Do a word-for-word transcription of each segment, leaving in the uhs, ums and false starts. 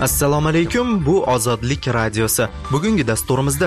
Assalomu alaykum, bu Ozodlik radiosi. Bugungi dasturimizda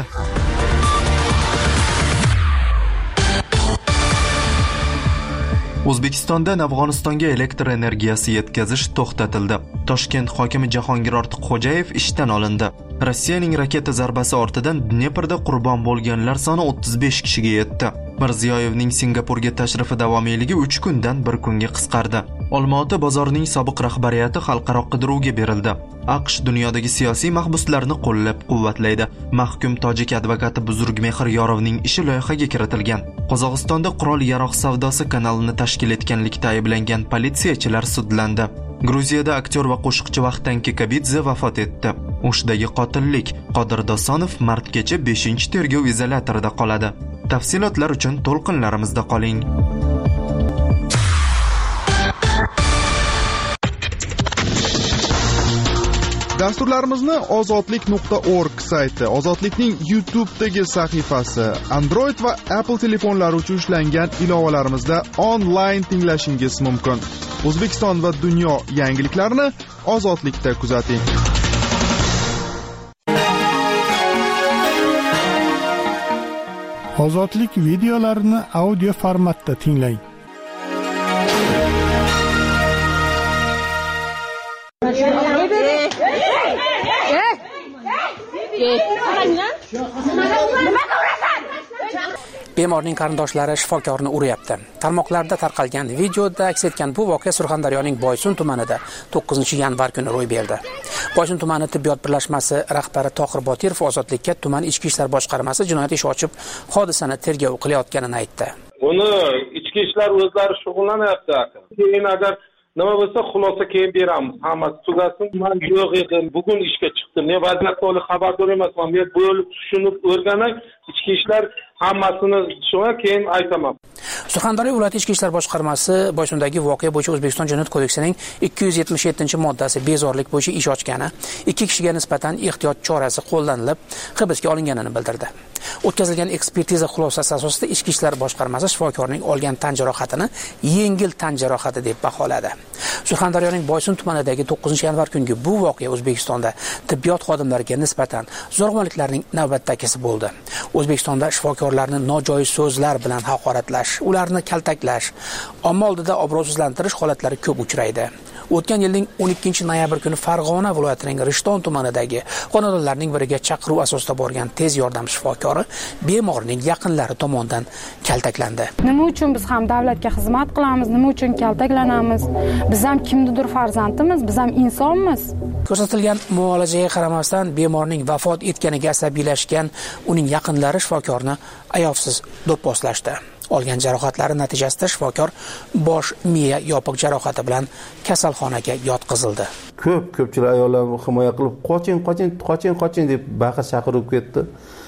O'zbekistondan Afg'onistonga elektr energiyasi yetkazish to'xtatildi. Toshkent hokimi Jahongir Ortiqxo'jayev ishdan olindi. Rossiyaning raketa zarbasi ortidan Dneprda qurbon bo'lganlar soni o'ttiz besh kishiga yetdi. Mirziyoyevning Singapurga tashrifi davomiyligi uch kundan bir kunga qisqardi. Olmaota bozorining sobiq rahbariyati xalqaro qiduruvga berildi. AQSh dunyodagi siyosiy mahbuslarni qo'llab-quvvatlaydi. Mahkum tojik advokati Buzurgmehir Yorovning ishi loyihaga kiritilgan. Qozog'istonda qurol-yarog' savdosi kanalini tashkil etganlikda ayblangan politsiyachilar sudlandi. Gruziyada aktyor va qo'shiqchi Vahtan Kikabidze vafot etdi. O'shdagi qotillik. Qodir Dosonov martgacha beshinchi tergov izolyatorida qoladi. Tafsilotlar uchun to'lqinlarimizda qoling. Dasturlarimizni ozodlik nuqta org sayti, Ozodlikning YouTube'dagi sahifasi, Android va Apple telefonlari uchun ishlangan ilovalarimizda onlayn tinglashingiz mumkin. O'zbekiston va dunyo yangiliklarini Ozodlikda kuzating. Ozodlik videolarini audio formatda tinglang. Bemorning qarindoshlari shifokorni uryapti. Tarmoqlarda tarqalgan videoda aks etgan bu voqea Surxondaryoning Boysun tumanida to'qqizinchi yanvar kuni ro'y berdi. Boysun tumani tibbiyot birlashmasi rahbari Tohir Botirov Ozodlikka tuman ichki ishlar boshqarmasi jinoyat ishi ochib, hodisani tergov qilayotganini aytdi. Uni ichki ishlar o'zlari shug'ullanyapti. Keyin agar nima bo'lsa xulosa keyin beramiz. Hammasi tugasin. Men yo'q edim. Bugun ishga chiqdim. Men vaziyat to'liq xabardor emasman. Men bo'lib tushunib o'rganay. Ichki ishlar hammasini shunga keyin aytaman. Surxondaryo viloyat ichki ishlar boshqarmasi Boysundagi voqea bo'yicha O'zbekiston Jinoyat kodeksining ikki yuz yetmish yettinchi moddasi bezorilik bo'yicha ish ochgani, ikki kishiga nisbatan ehtiyot chorasi qo'llanilib, hibsga olinganini bildirdi. O'tkazilgan ekspertiza xulosasi asosida ichki ishlar boshqarmasi shifokorning olgan tan jarohatini yengil tan jarohati deb baholadi. Surxondaryoning Boysun tumanidagi to'qqizinchi yanvar kungi bu voqea O'zbekistonda tibbiyot xodimlariga nisbatan zo'ravonliklarning navbatdagisi bo'ldi. O'zbekistonda shifokorlarni nojoiz so'zlar bilan haqoratlash, ularni kaltaklash, omma oldida obro'sizlantirish holatlari ko'p uchraydi. O'tgan yilning o'n ikkinchi noyabr kuni Farg'ona viloyatining Rishton tumanidagi xonadonlarning biriga chaqiruv asosida borgan tez yordam shifokori bemorning yaqinlari tomonidan kaltaklandi. Nima uchun biz ham davlatga xizmat qilamiz, nima uchun kaltaklanamiz? Biz ham kimnidir farzandimiz, biz ham insonmiz. Ko'rsatilgan muolajaga qaramasdan bemorning vafot etganiga asabiylashgan uning yaqinlari shifokorni ayovsiz do'pposlashdi. Olgan jarohatlari natijasida shifokor bosh miya yopiq jarohati bilan kasalxonaga yotqizildi. Ko'p ko'pchilik ayollarni himoya qilib, "Qoching, qoching, qoching, qoching" deb baqir chaqirib ketdi.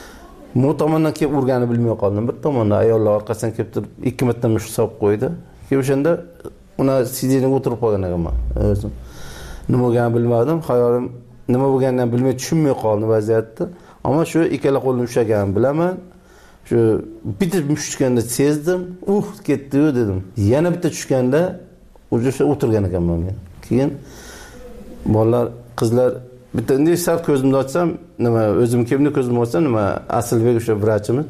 Mo tomondan kelib urgani bilmay qoldim. Bir tomondan ayollar orqasidan kelib turib, ikki marta mushuk solib qo'ydi. Keyin o'shanda uni sideniga o'tirib qolgan ekanman. O'zim nima bo'lganini bilmadim. Xayolim nima bo'lganini bilmay tushunmay qoldim vaziyatni. Ammo shu ikkala qo'lni ushlaganini bilaman. Shu bitta tushganda sezdim, uh ketdi-yu dedim. Yana bitta tushganda o'sha o'tirgan ekanman men. Keyin bolalar, qizlar bitta endi sal ko'zimni ochsam, nima o'zim kimni ko'zimni ochsam, nima Asilbek o'sha vrachimiz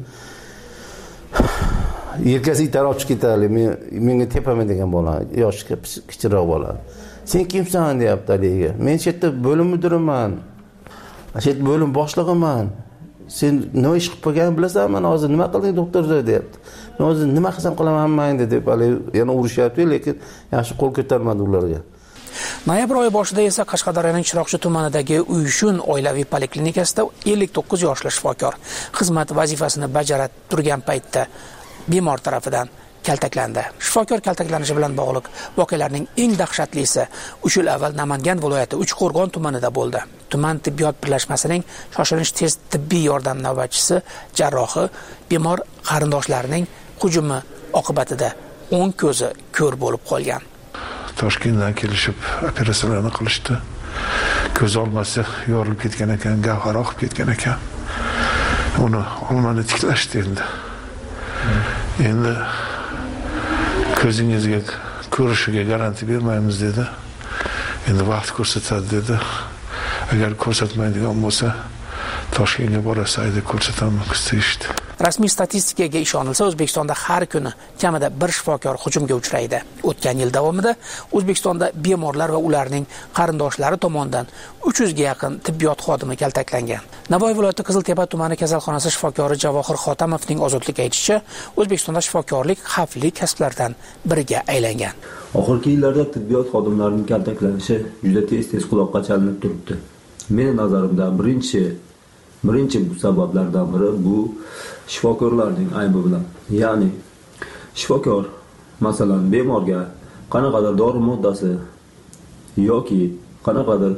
yelkasiga itarib olib ketadi. Men menga tepaman degan bola, yoshi kichikroq bola. Sen kimsan deyapti haliga. Men chetda bo'lim mudiriman. Chet bo'lim boshlig'iman. Sen nima ish qilib qo'yganingni bilasanmi? Hozir nima qilding doktor deyapti. Men hozir nima qilsam qilaman hammangni deb yana urishyapti, lekin yaxshi qo'l ko'tarmadi ularga. Noyabr oyi boshida esa Qashqadaryoning Chiroqchi tumanidagi Uyshun oilaviy poliklinikasida ellik to'qqiz yoshli shifokor xizmat vazifasini bajarib turgan paytda bemor tarafidan kaltaklandi. Shifokor kaltaklanishi bilan bog'liq voqealarning eng dahshatlisi uch yil avval Namangan viloyati Uchqo'rg'on tumanida bo'ldi. Tuman tibbiyot birlashmasining shoshilinch tez tibbiy yordam navbatchisi jarrohi bemor qarindoshlarining hujumi oqibatida o'ng ko'zi ko'r bo'lib qolgan. Toshkentdan kelishib operatsiyalarni qilishdi. Ko'z olmasi yorilib ketgan ekan, gavhar oqib ketgan ekan. Uni olmani tiklashdi endi. Endi ko'zingizga ko'rishiga garantiya bermaymiz dedi. Endi vaqt ko'rsatadi dedi. agar ko'rsatmaydigan bo'lsa Toshkentga borasiz deb ko'rsataman istayishdi. Rasmiy statistikaga ishonilsa, O'zbekistonda har kuni kamida bir shifokor hujumga uchraydi. O'tgan yil davomida O'zbekistonda bemorlar va ularning qarindoshlari tomonidan uch yuz ga yaqin tibbiyot xodimi kaltaklangan. Navoiy viloyati Qiziltepa tumani kasalxonasi shifokori Javohir Xotamovning ozodlik aytishicha, O'zbekistonda shifokorlik xavfli kasblardan biriga aylangan. Oxirgi yillarda tibbiyot xodimlarining kaltaklanishi juda tez-tez quloqqa chalinib turibdi. Mening nazarimda birinchi birinchi sabablardan biri bu shifokorlarning aybi bilan. Ya'ni shifokor masalan bemorga qanaqadir dori moddasi yoki qanaqadir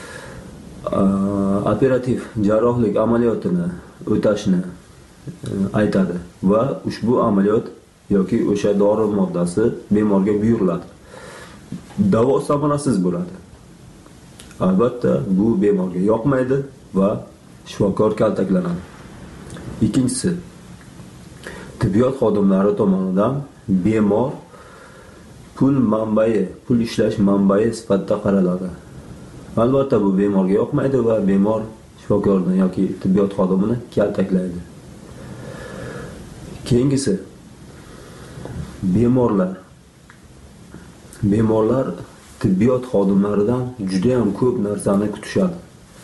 operativ jarrohlik amaliyotini o'tashni aytadi va ushbu amaliyot yoki o'sha dori moddasi bemorga buyuriladi. Davo samarasiz bo'ladi. Albatta bu bemorga yoqmaydi va shifokor kaltaklanadi. Ikkinchisi, tibbiyot xodimlari tomonidan bemor pul manbai, pul ishlash manbai sifatida qaraladi. Albatta bu bemorga yoqmaydi va bemor shifokorni yoki tibbiyot xodimini kaltaklaydi. Keyingisi, bemorlar bemorlar tibbiyot xodimlaridan juda ham ko'p narsani kutishadi.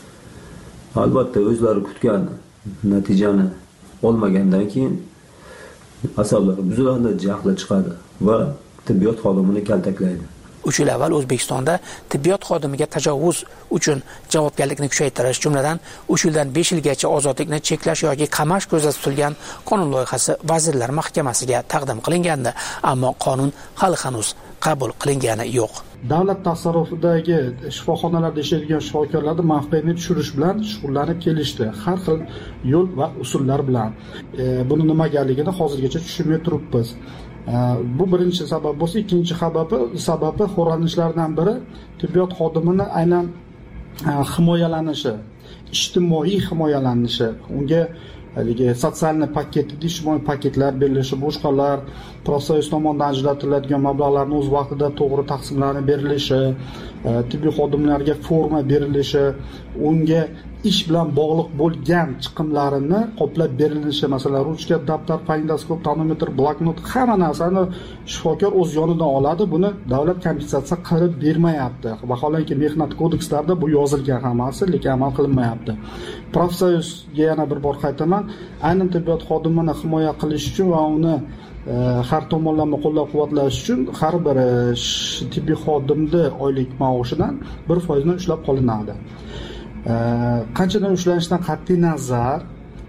Albatta o'zlari kutgan natijani olmagandan keyin asablari buziladi, jahli chiqadi va tibbiyot xodimini kaltaklaydi. uch yil avval O'zbekistonda tibbiyot xodimiga tajovuz uchun javobgarlikni kuchaytirish, jumladan uch yildan besh yilgacha ozodlikni cheklash yoki qamash ko'zda tutilgan qonun loyihasi Vazirlar Mahkamasiga taqdim qilingandi, ammo qonun hali hanuz qabul qilingani yo'q. Davlat tasarrufidagi shifoxonalarda ishlaydigan shifokorlarni mavqeini tushirish bilan shug'ullanib kelishdi, har xil yo'l va usullar bilan. E, buni nimaligini hozirgacha tushunmay turibmiz. E, bu birinchi sabab bo'lsa, ikkinchi sababi sababi xo'ranishlardan biri tibbiyot xodimini aynan e, himoyalanishi, ijtimoiy himoyalanishi, unga haligi sotsialniy paket, ijtimoiy paketlar berilishi, boshqalar profsoyuz tomonidan ajratiladigan mablag'larni o'z vaqtida to'g'ri taqsimlanib berilishi, tibbiy xodimlarga forma berilishi, unga ish bilan bog'liq bo'lgan chiqimlarini qoplab berilishi, masalan, ruchka, daftar, fondoskop, tonometr, bloknot, hamma narsani shifokor o'z yonidan oladi. Buni davlat kompensatsiya qilib bermayapti. Vaholanki mehnat kodekslarida bu yozilgan hammasi, lekin amal qilinmayapti. Profsoyuzga yana bir bor qaytaman, aynan tibbiyot xodimini himoya qilish uchun va uni e, har tomonlama qo'llab-quvvatlash uchun har bir tibbiy xodimni oylik maoshidan bir foizini ushlab qolinadi. E, qanchadan ushlanishidan qat'iy nazar,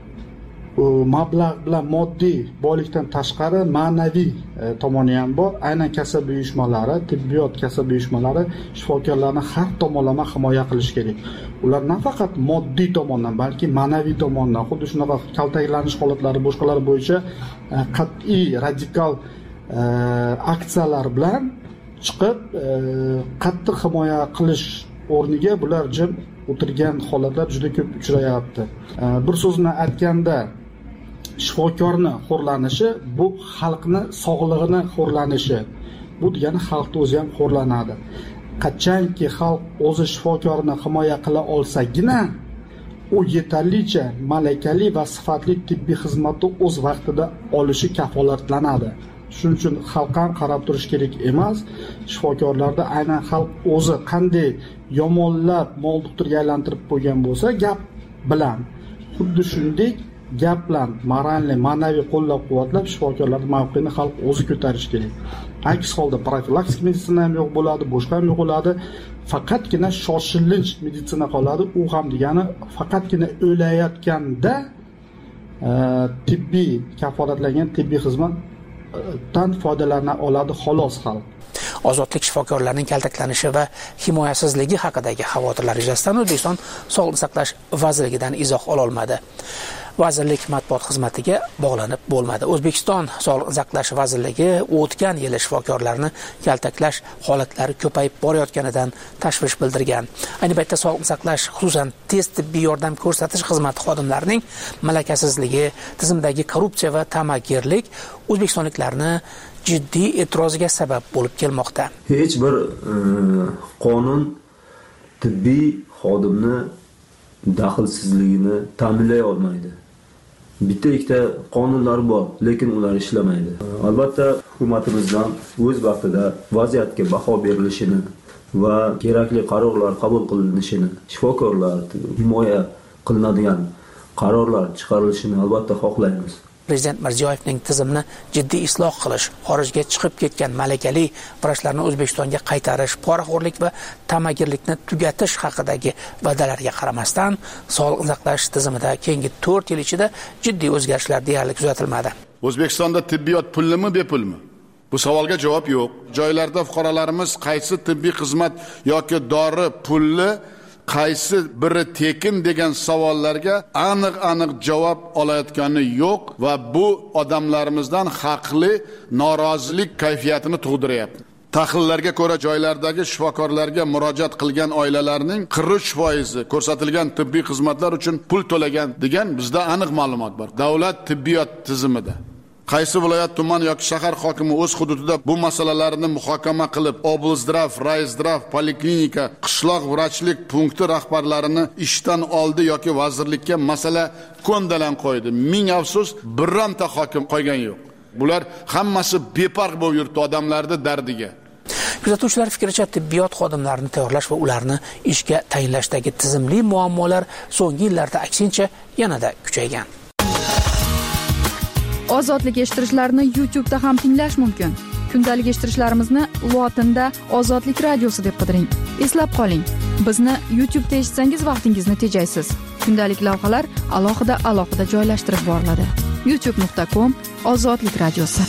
mablag' bilan moddiy boylikdan tashqari ma'naviy e, tomoni ham bor. Aynan kasab uyushmalari, tibbiyot kasab uyushmalari shifokorlarni har tomonlama himoya qilish kerak. Ular nafaqat moddiy tomondan, balki ma'naviy tomondan, xuddi shunaqa kaltaklanish holatlari boshqalar bo'yicha e, qat'iy radikal e, aksiyalar bilan chiqib e, qattiq himoya qilish o'rniga bular jim o'tirgan holatlar juda ko'p uchrayapti. E, bir so'z bilan aytganda, shifokorni xo'rlanishi bu xalqni sog'lig'ini xo'rlanishi. Bu degani xalqni o'zi ham xo'rlanadi. Qachonki xalq o'zi shifokorni himoya qila olsagina, u yetarlicha malakali va sifatli tibbiy xizmatni o'z vaqtida olishi kafolatlanadi. Shuning uchun xalq ham qarab turish kerak emas. Shifokorlarda aynan xalq o'zi qanday yomonlab mol doktorga aylantirib qo'ygan bo'lsa, gap bilan xuddi shunday gap bilan moralniy, ma'naviy qo'llab-quvvatlab shifokorlarning mavqeini xalq o'zi ko'tarish kerak. Aks holda profilaktik meditsina ham yo'q bo'ladi, boshqa ham yo'q bo'ladi. Faqatgina shoshilinch meditsina qoladi. U ham degani faqatgina o'layotganda e, tibbiy kafolatlangan tibbiy xizmatdan foydalana oladi xolos xalq. Ozodlik shifokorlarining kaltaklanishi va himoyasizligi haqidagi xavotirlar yuzasidan O'zbekiston Sog'liqni saqlash vazirligidan izoh ola olmadi. Vazirlik matbuot xizmatiga bog'lanib bo'lmadi. O'zbekiston Sog'liqni saqlash vazirligi o'tgan yili shifokorlarni kaltaklash holatlari ko'payib borayotganidan tashvish bildirgan. Ayni paytda Sog'liqni saqlash, xususan tez tibbiy yordam ko'rsatish xizmati xodimlarining malakasizligi, tizimdagi korrupsiya va ta'magirlik o'zbekistonliklarni jiddiy e'tiroziga sabab bo'lib kelmoqda. Hech bir e, qonun tibbiy xodimni daxlsizligini ta'minlay olmaydi. Bitta ikkita qonunlar bor, lekin ular ishlamaydi. Albatta, hukumatimizdan o'z vaqtida vaziyatga baho berilishini va kerakli qarorlar qabul qilinishini, shifokorlar himoya qilinadigan qarorlar chiqarilishini albatta xohlaymiz. Prezident Mirziyoyevning tizimni jiddiy isloh qilish, xorijga chiqib ketgan malakali vrachlarni O'zbekistonga qaytarish, poraxo'rlik va tamagirlikni tugatish haqidagi va'dalarga qaramasdan, sog'liqni saqlash tizimida keyingi to'rt yil ichida jiddiy o'zgarishlar deyarli kuzatilmadi. O'zbekistonda tibbiyot pullimi, bepulmi? Bu savolga javob yo'q. Joylarda fuqarolarimiz qaysi tibbiy xizmat yoki dori pulli, qaysi biri tekin degan savollarga aniq-aniq javob olayotgani yo'q va bu odamlarimizdan haqli norozilik kayfiyatini tug'diryapti. Tahlillarga ko'ra joylardagi shifokorlarga murojaat qilgan oilalarning qirq uch foizi ko'rsatilgan tibbiy xizmatlar uchun pul to'lagan degan bizda aniq ma'lumot bor. Davlat tibbiyot tizimida qaysi viloyat, tuman yoki shahar hokimi o'z hududida bu masalalarni muhokama qilib, oblzdrav, raizdrav, poliklinika, qishloq vrachlik punkti rahbarlarini ishdan oldi yoki vazirlikka masala ko'ndalan qo'ydi. Ming afsus, birorta hokim qo'ygan yo'q. Bular hammasi befarq bo'lib yuribdi odamlarning dardiga. Kuzatuvchilar fikricha, tibbiyot xodimlarini tayyorlash va ularni ishga tayinlashdagi tizimli muammolar so'nggi yillarda aksincha yanada kuchaygan. Ozodlik eshittirishlarni YouTube'da ham tinglash mumkin. Kundalik eshittirishlarimizni lotinda Ozodlik radiosi deb qidiring. Eslab qoling, bizni YouTube'da eshitsangiz vaqtingizni tejaysiz. Kundalik lavhalar alohida alohida joylashtirib boriladi. youtube nuqta com Ozodlik radiosi.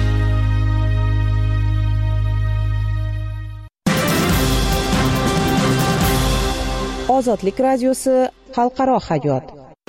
Ozodlik radiosi xalqaro hayot.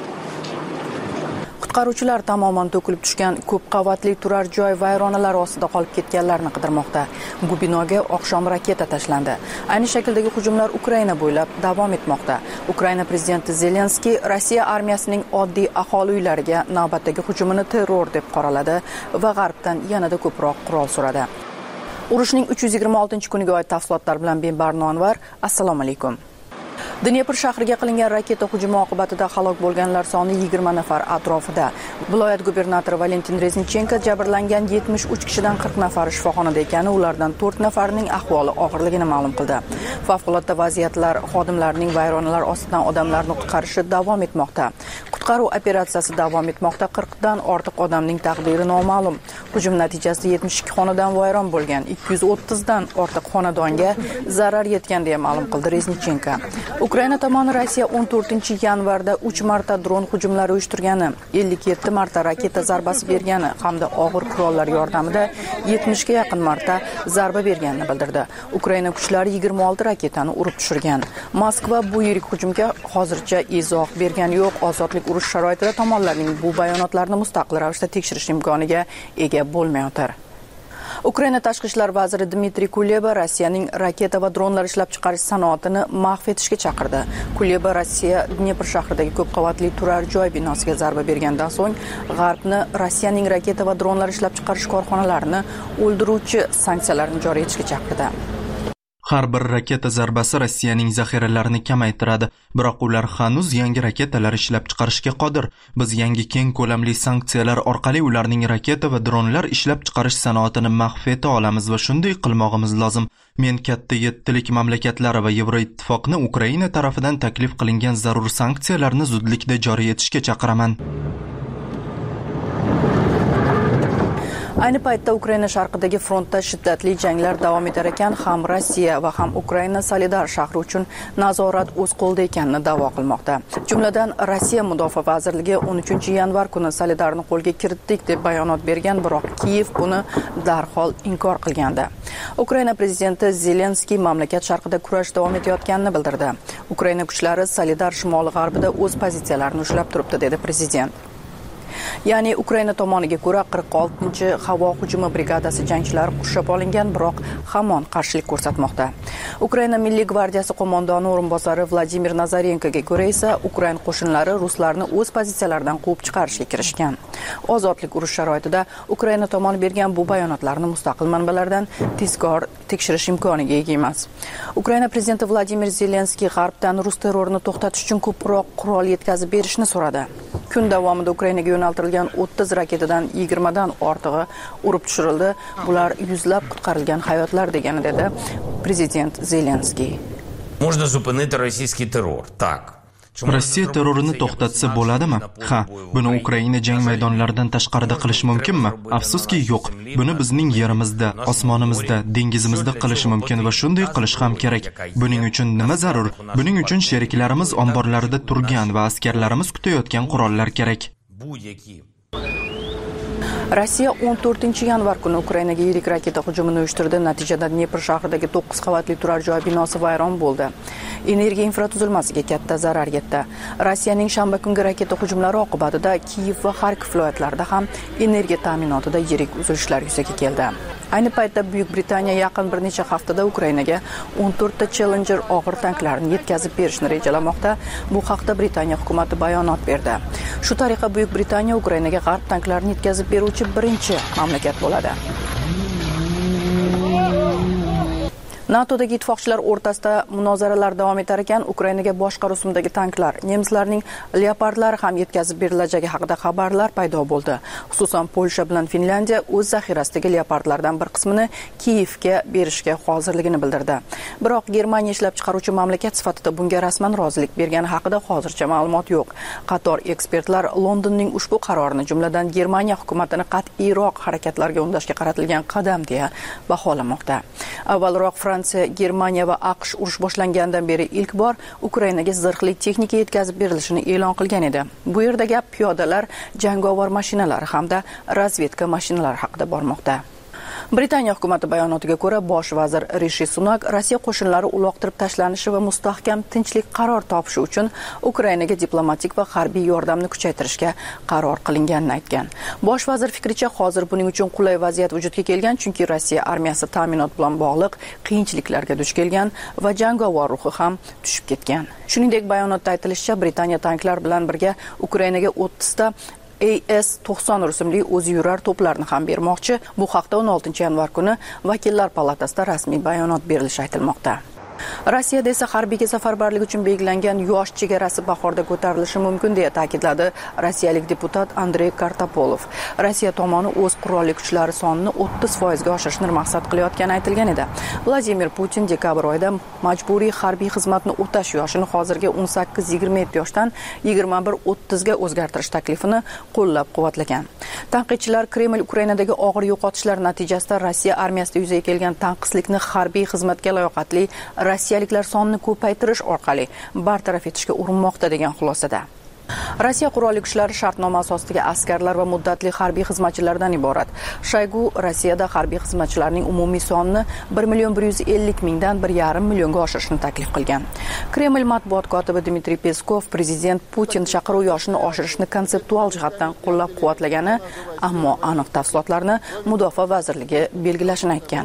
Qutqaruvchilar tamoman to'kilib tushgan ko'p qavatli turar joy vayronalar ostida qolib ketganlarni qidirmoqda. Bu binoga oqshom raketa tashlandi. Ayni shakldagi hujumlar Ukraina bo'ylab davom etmoqda. Ukraina prezidenti Zelenskiy Rossiya armiyasining oddiy aholi uylariga navbatdagi hujumini terror deb qoraladi va G'arbdan yanada ko'proq qurol so'radi. Urushning uch yuz yigirma oltinchi kuniga oid tafsilotlar bilan Benbarno Anvar. Assalomu alaykum. Dnepr shahriga qilingan raketa hujumi oqibatida halok bo'lganlar soni yigirma nafar atrofida. Viloyat gubernatori Valentin Reznichenko jabrlangan yetmish uch kishidan qirq nafari shifoxonada ekani, ulardan to'rt nafarining ahvoli og'irligini ma'lum qildi. Favqulodda vaziyatlar xodimlarining vayronalar ostidan odamlarni qutqarishi davom etmoqda. Qutqaruv operatsiyasi davom etmoqda. qirqdan ortiq odamning taqdiri noma'lum. Hujum natijasida yetmish ikki xonadon vayron bo'lgan, ikki yuz o'ttizdan ortiq xonadonga zarar yetgan deya ma'lum qildi Reznichenko. Ukraina tomoni Rossiya o'n to'rtinchi yanvarda uch marta dron hujumlari uyushtirgani, ellik yetti marta raketa zarbasi bergani hamda og'ir qurollar yordamida yetmishga yaqin marta zarba berganini bildirdi. Ukraina kuchlari yigirma olti raketani urib tushirgan. Moskva bu yirik hujumga hozircha izoh bergani yo'q. Ozodlik urush sharoitida tomonlarning bu bayonotlarini mustaqil ravishda tekshirish imkoniga ega bo'lmayotir. Ukraina tashqi ishlar vaziri Dmitriy Kuleba Rossiyaning raketa va dronlar ishlab chiqarish sanoatini mahv etishga chaqirdi. Kuleba Rossiya Dnepr shahridagi ko'p qavatli turar joy binosiga zarba bergandan so'ng G'arbni Rossiyaning raketa va dronlar ishlab chiqarish korxonalarini o'ldiruvchi sanksiyalarni joriy etishga chaqirdi. Har bir raketa zarbasi Rossiyaning zaxiralarini kamaytiradi, biroq ular hanuz yangi raketalar ishlab chiqarishga qodir. Biz yangi keng ko'lamli sanksiyalar orqali ularning raketa va dronlar ishlab chiqarish sanoatini mahv eta olamiz va shunday qilmog'imiz lozim. Men katta yettilik mamlakatlari va Yevroittifoqni Ukraina tarafidan taklif qilingan zarur sanksiyalarni zudlikda joriy etishga chaqiraman. Ayni paytda Ukraina sharqidagi frontda shiddatli janglar davom etar ekan, ham Rossiya va ham Ukraina Solidar shahri uchun nazorat o'z qo'lida ekanini da'vo qilmoqda. Jumladan Rossiya Mudofaa vazirligi o'n uchinchi yanvar kuni Solidarni qo'lga kiritdik deb bayonot bergan, biroq Kiyev buni darhol inkor qilgandi. Ukraina prezidenti Zelenskiy mamlakat sharqida kurash davom etayotganini bildirdi. Ukraina kuchlari Solidar shimoli-g'arbida o'z pozitsiyalarini ushlab turibdi, dedi prezident. Ya'ni Ukraina tomoniga ko'ra qirq oltinchi havo hujumi brigadasi jangchilari qurshab olingan, biroq hamon qarshilik ko'rsatmoqda. Ukraina Milliy gvardiyasi qo'mondoni o'rinbosari Vladimir Nazarenkoga ko'ra esa Ukraina qo'shinlari ruslarni o'z pozitsiyalaridan quvib chiqarishga kirishgan. Ozodlik urush sharoitida Ukraina tomoni bergan bu bayonotlarni mustaqil manbalardan tezkor tekshirish imkoniga ega emas. Ukraina prezidenti Vladimir Zelenskiy G'arbdan rus terrorini to'xtatish uchun ko'proq qurol yetkazib berishni so'radi. Kun davomida Ukrainaga yo'naltirilgan o'ttiz raketadan yigirmadan ortig'i urib tushirildi. Bular yuzlab qutqarilgan hayotlar degani dedi prezident Zelenskiy. Можно зупинити російський террор. Так. Rossiya terrorini to'xtatsa bo'ladimi? Ha, buni Ukraina jang maydonlaridan tashqarida qilish mumkinmi? Afsuski yo'q. Buni bizning yerimizda, osmonimizda, dengizimizda qilish mumkin va shunday qilish ham kerak. Buning uchun nima zarur? Buning uchun sheriklarimiz omborlarida turgan va askarlarimiz kutayotgan qurollar kerak. Rossiya o'n to'rtinchi yanvar kuni Ukrainaga yirik raketa hujumini uyushtirdi. Natijada Dnepr shahridagi to'qqiz qavatli turar joy binosi vayron bo'ldi. Energiya infratuzilmasiga katta zarar yetdi. Rossiyaning shanba kungi raketa hujumlari oqibatida Kiyev va Xarkov viloyatlarida ham energiya ta'minotida yirik uzilishlar yuzaga keldi. Ayni paytda Buyuk Britaniya yaqin bir necha haftada Ukrainaga o'n to'rtta Challenger og'ir tanklarni yetkazib berishni rejalamoqda. Bu haqda Britaniya hukumati bayonot berdi. Shu tariqa Buyuk Britaniya Ukrainaga g'arb tanklarini yetkazib beruvchi birinchi mamlakat bo'ladi. NATOdagi ittifoqchilar o'rtasida munozaralar davom etar ekan, Ukrainaga boshqa rusumdagi tanklar, nemislarning Leopardlari ham yetkazib berilajagi haqida xabarlar paydo bo'ldi. Xususan, Polsha bilan Finlandiya o'z zaxirasidagi Leopardlardan bir qismini Kiyevga berishga hozirligini bildirdi. Biroq Germaniya ishlab chiqaruvchi mamlakat sifatida bunga rasman rozilik bergani haqida hozircha ma'lumot yo'q. Qator ekspertlar Londonning ushbu qarorini, jumladan Germaniya hukumatini qat'iyroq harakatlarga undashga qaratilgan qadam deya baholamoqda. Avvalroq Fransiya, Germaniya va AQSh urush boshlangandan beri ilk bor Ukrainaga zirhli texnika yetkazib berilishini e'lon qilgan edi. Bu yerda gap piyodalar, jangovar mashinalar hamda razvedka mashinalari haqida bormoqda. Britaniya hukumati bayonotiga ko'ra, bosh vazir Rishi Sunak Rossiya qo'shinlari uloqtirib tashlanishi va mustahkam tinchlik qaror topishi uchun Ukrainaga diplomatik va harbiy yordamni kuchaytirishga qaror qilinganini aytgan. Bosh vazir fikricha, hozir buning uchun qulay vaziyat vujudga kelgan, chunki Rossiya armiyasi ta'minot bilan bog'liq qiyinchiliklarga duch kelgan va jangovar ruhi ham tushib ketgan. Shuningdek, bayonotda aytilishicha, Britaniya tanklar bilan birga Ukrainaga o'ttizta A S to'qson rusumli o'zi yurar to'plarni ham bermoqchi. Bu haqda o'n oltinchi yanvar kuni Vakillar palatasida rasmiy bayonot berilishi aytilmoqda. Rossiyada esa harbiyga safarbarlik uchun belgilangan yosh chegarasi bahorda ko'tarilishi mumkin deya ta'kidladi rossiyalik deputat Andrey Kartapolov. Rossiya tomoni o'z qurolli kuchlari sonini o'ttiz foizga oshirishni maqsad qilayotgani aytilgan edi. Vladimir Putin dekabr oyida majburiy harbiy xizmatni o'tash yoshini hozirgi o'n sakkiz yigirma yetti yoshdan yigirma bir o'ttiz ga o'zgartirish taklifini qo'llab-quvvatlagan. Tanqidchilar Kreml Ukrainadagi og'ir yo'qotishlar natijasida Rossiya armiyasida yuzaga kelgan tanqislikni harbiy xizmatga layoqatli rossiyaliklar sonini ko'paytirish orqali bartaraf etishga urinmoqda degan xulosada. Rossiya qurolli kuchlari shartnoma asosidagi askarlar va muddatli harbiy xizmatchilardan iborat. Shoygu Rossiyada harbiy xizmatchilarning umumiy sonini bir million bir yuz ellik mingdan bir yarim millionga oshirishni taklif qilgan. Kreml matbuot kotibi Dmitriy Peskov prezident Putin chaqiruv yoshini oshirishni konseptual jihatdan qo'llab-quvvatlagani, ammo aniq tafsilotlarni Mudofaa vazirligi belgilashini aytgan.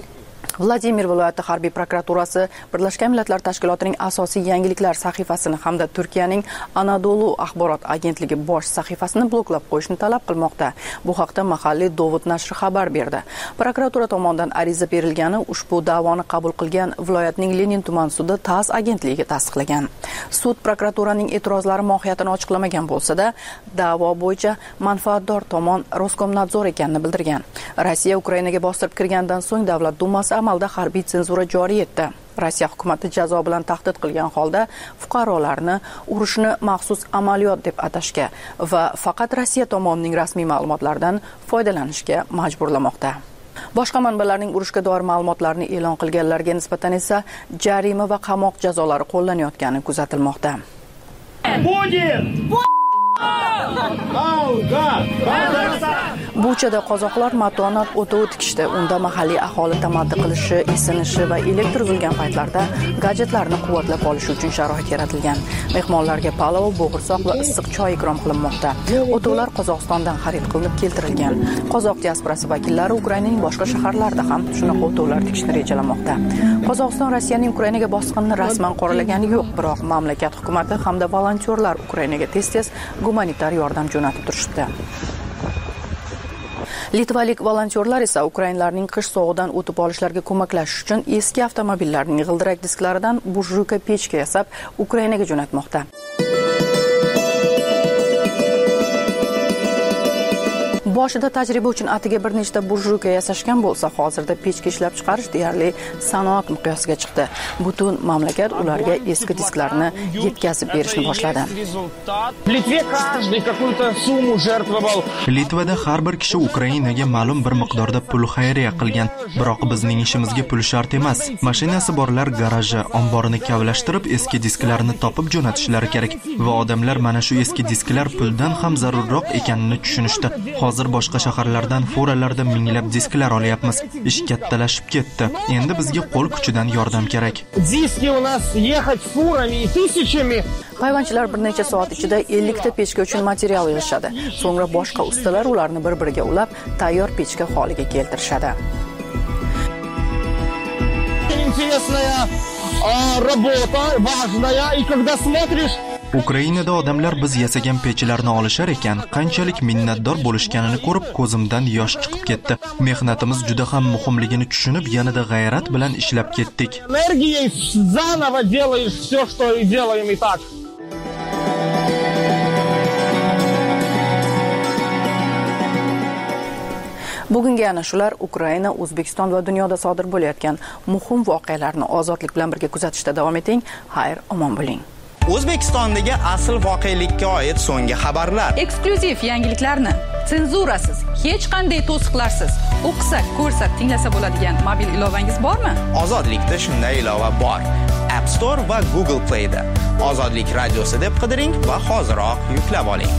Vladimir viloyati harbiy prokuraturasi Birlashgan Millatlar Tashkilotining asosiy yangiliklar sahifasini hamda Turkiyaning Anadolu axborot agentligi bosh sahifasini bloklab qo'yishni talab qilmoqda. Bu haqda mahalliy Dovud nashri xabar berdi. Prokuratura tomonidan ariza berilgani ushbu da'voni qabul qilgan viloyatning Lenin tuman sudi TASS agentligiga tasdiqlagan. Sud prokuraturaning e'tirozlari mohiyatini ochiqlamagan bo'lsa-da, da'vo bo'yicha manfaatdor tomon Roskomnadzor ekanini bildirgan. Rossiya Ukrainaga bostirib kirgandan so'ng Davlat dumasi amalda harbiy senzura joriy etdi. Rossiya hukumati jazo bilan tahdid qilgan holda fuqarolarni urushni maxsus amaliyot deb atashga va faqat Rossiya tomonining rasmiy ma'lumotlaridan foydalanishga majburlamoqda. Boshqa manbalarning urushga doir ma'lumotlarni e'lon qilganlarga nisbatan esa jarima va qamoq jazolari qo'llanayotgani kuzatilmoqda. Buchada qozoqlar matonat o'tovi tikishdi. Unda mahalliy aholi tamaddi qilishi, esinishi va elektr uzilgan paytlarda gadjetlarni quvvatlab olishi uchun sharoit yaratilgan. Mehmonlarga palov, bo'g'irsoq va issiq choy ikrom qilinmoqda. O'tovlar Qozog'istondan xarid qilinib keltirilgan. Qozoq diasporasi vakillari Ukrainaning boshqa shaharlarida ham shunaqa o'tovlar tikishni rejalamoqda. Qozog'iston Rossiyaning Ukrainaga bosqinini rasman qoralagani yo'q, biroq mamlakat hukumati hamda volontyorlar Ukrainaga tez-tez gumanitar yordam jo'natib turishdi. Litvalik volontyorlar esa ukrainlarning qish sovug'idan o'tib olishlariga ko'maklashish uchun eski avtomobillarning g'ildirak disklaridan burjuka pechka yasab Ukrainaga jo'natmoqda. Boshida tajriba uchun atiga bir nechta burjuka yasashgan bo'lsa, hozirda pechka ishlab chiqarish deyarli sanoat miqyosiga chiqdi. Butun mamlakat ularga eski disklarni yetkazib berishni boshladi. Litvada har bir kishi Ukrainaga ma'lum bir miqdorda pul xayriya qilgan, biroq bizning ishimizga pul shart emas. Mashinasi borlar garaji, omborini kavlashtirib eski disklarni topib jo'natishlari kerak va odamlar mana shu eski disklar puldan ham zarurroq ekanini tushunishdi. Hozir boshqa shaharlardan furalarda minglab disklar olyapmiz. Ish kattalashib ketdi. Endi bizga qo'l kuchidan yordam kerak. Diski u nas yexat furami tысячами. Payvandchilar bir necha soat ichida ellik ta pechka uchun material yig'ishadi. So'ngra boshqa ustalar ularni bir-biriga ulab, tayyor pechka holiga keltirishadi. Интересная работа, важная, и когда смотришь Ukrainada odamlar biz yasagan pechlarni olishar ekan, qanchalik minnatdor bo'lishganini ko'rib ko'zimdan yosh chiqib ketdi. Mehnatimiz juda ham muhimligini tushunib, yanada g'ayrat bilan ishlab ketdik. Energiyay zanovo делаешь все, что и делаем и так. Bugungi ana shular Ukraina, O'zbekiston va dunyoda sodir bo'layotgan muhim voqealarni ozodlik bilan birga kuzatishda davom eting. Xayr, omon bo'ling. O'zbekistondagi asl voqelikka oid so'nggi xabarlar, eksklyuziv yangiliklarni senzurasiz, hech qanday to'siqlarsiz o'qisak, ko'rsak, tinglasa bo'ladigan mobil ilovangiz bormi? Ozodlikda shunday ilova bor. App Store va Google Play da Ozodlik radiosi deb qidiring va hoziroq yuklab oling.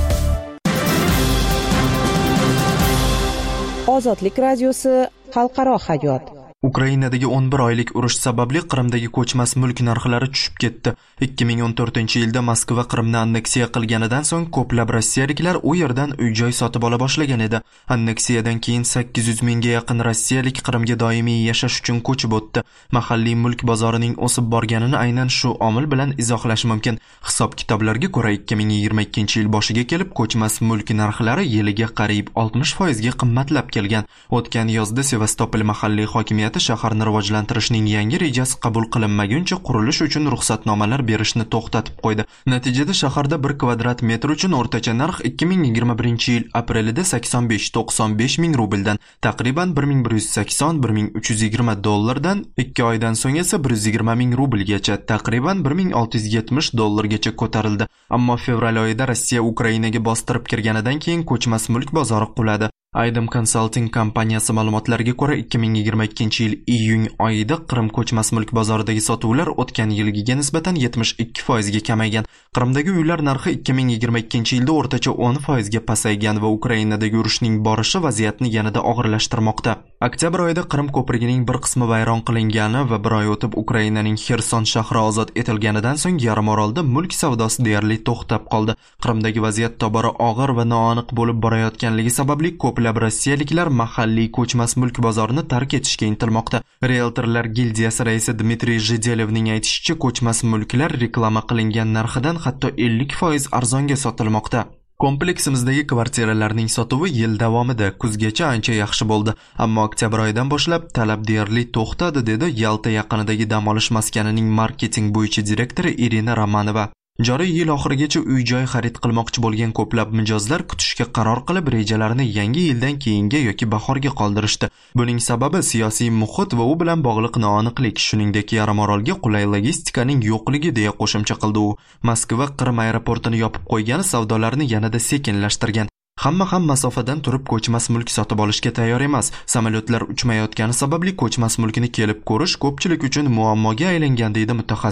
Ozodlik radiosi xalqaro hayot. Ukrainadagi o'n bir oylik urush sababli Qrimdagi ko'chmas mulk narxlari tushib ketdi. ikki ming o'n to'rtinchi yilda Moskva Qrimni anneksiya qilganidan so'ng ko'plab rossiyaliklar u yerdan uy-joy sotib ola boshlagan edi. Anneksiyadan keyin sakkiz yuz mingga yaqin rossiyalik Qrimga doimiy yashash uchun ko'chib o'tdi. Mahalliy mulk bozorining o'sib borganini aynan shu omil bilan izohlash mumkin. Hisob-kitoblarga ko'ra ikki ming yigirma ikkinchi yil boshiga kelib ko'chmas mulk narxlari yiliga qariyb oltmish foiz ga qimmatlab kelgan. O'tgan yozda Sevastopol mahalliy hokimiyati shaharni rivojlantirishning yangi rejasi qabul qilinmaguncha qurilish uchun ruxsatnomalar berishni to'xtatib qo'ydi. Natijada shaharda bir kvadrat metr uchun o'rtacha narx ikki ming yigirma birinchi yil aprelida sakson besh to'qson besh ming rubldan taqriban bir ming bir yuz sakson bir ming uch yuz yigirma dollardan ikki oydan so'ng esa bir yuz yigirma ming rublgacha taqriban bir ming olti yuz yetmish dollargacha ko'tarildi. Ammo fevral oyida Rossiya Ukrainaga bostirib kirganidan keyin ko'chmas mulk bozori quladi. Aydem Consulting kompaniyasi ma'lumotlariga ko'ra ikki ming yigirma ikkinchi yil iyun oyida Qrim ko'chmas mulk bozoridagi sotuvlar o'tgan yilgiga nisbatan yetmish ikki foiz ga kamaygan. Qrimdagi uylar narxi ikki ming yigirma ikkinchi yilda o'rtacha o'n foiz ga pasaygan va Ukrainadagi urushning borishi vaziyatni yanada og'irlashtirmoqda. Oktyabr oyida Qrim ko'prigining bir qismi vayron qilingani va bir oy o'tib Ukrainaning Xerson shahri ozod etilganidan so'ng yarim orolda mulk savdosi deyarli to'xtab qoldi. Qrimdagi vaziyat tobora og'ir va noaniq bo'lib borayotganligi sababli ko'p Ko'plab rossiyaliklar mahalliy ko'chmas mulk bozorini tark etishga intilmoqda. Realtorlar gildiyasi raisi Dmitriy Zhedelevning aytishicha, ko'chmas mulklar reklama qilingan narxidan hatto ellik foiz arzonga sotilmoqda. Kompleksimizdagi kvartiralarning sotuvi yil davomida kuzgacha ancha yaxshi bo'ldi, ammo oktyabr oyidan boshlab talab deyarli to'xtadi, dedi Yalta yaqinidagi dam olish maskanining marketing bo'yicha direktori Irina Romanova. Joriy yil oxirigacha uy-joy xarid qilmoqchi bo'lgan ko'plab mijozlar kutishga qaror qilib, rejalarini yangi yildan keyinga yoki bahorga qoldirishdi. Buning sababi siyosiy muhit va u bilan bog'liq noaniqlik, shuningdek yarimorolga qulay logistikaning yo'qligi, deya qo'shimcha qildi u. Moskva Qrim aeroportini yopib qo'ygani savdolarni yanada sekinlashtirgan. Hamma ham masofadan turib ko'chmas mulk sotib olishga tayyor emas. Samolyotlar uchmayotgani sababli ko'chmas mulkni kelib ko'rish ko'pchilik uchun muammoga aylangan, deydi mutaxassis.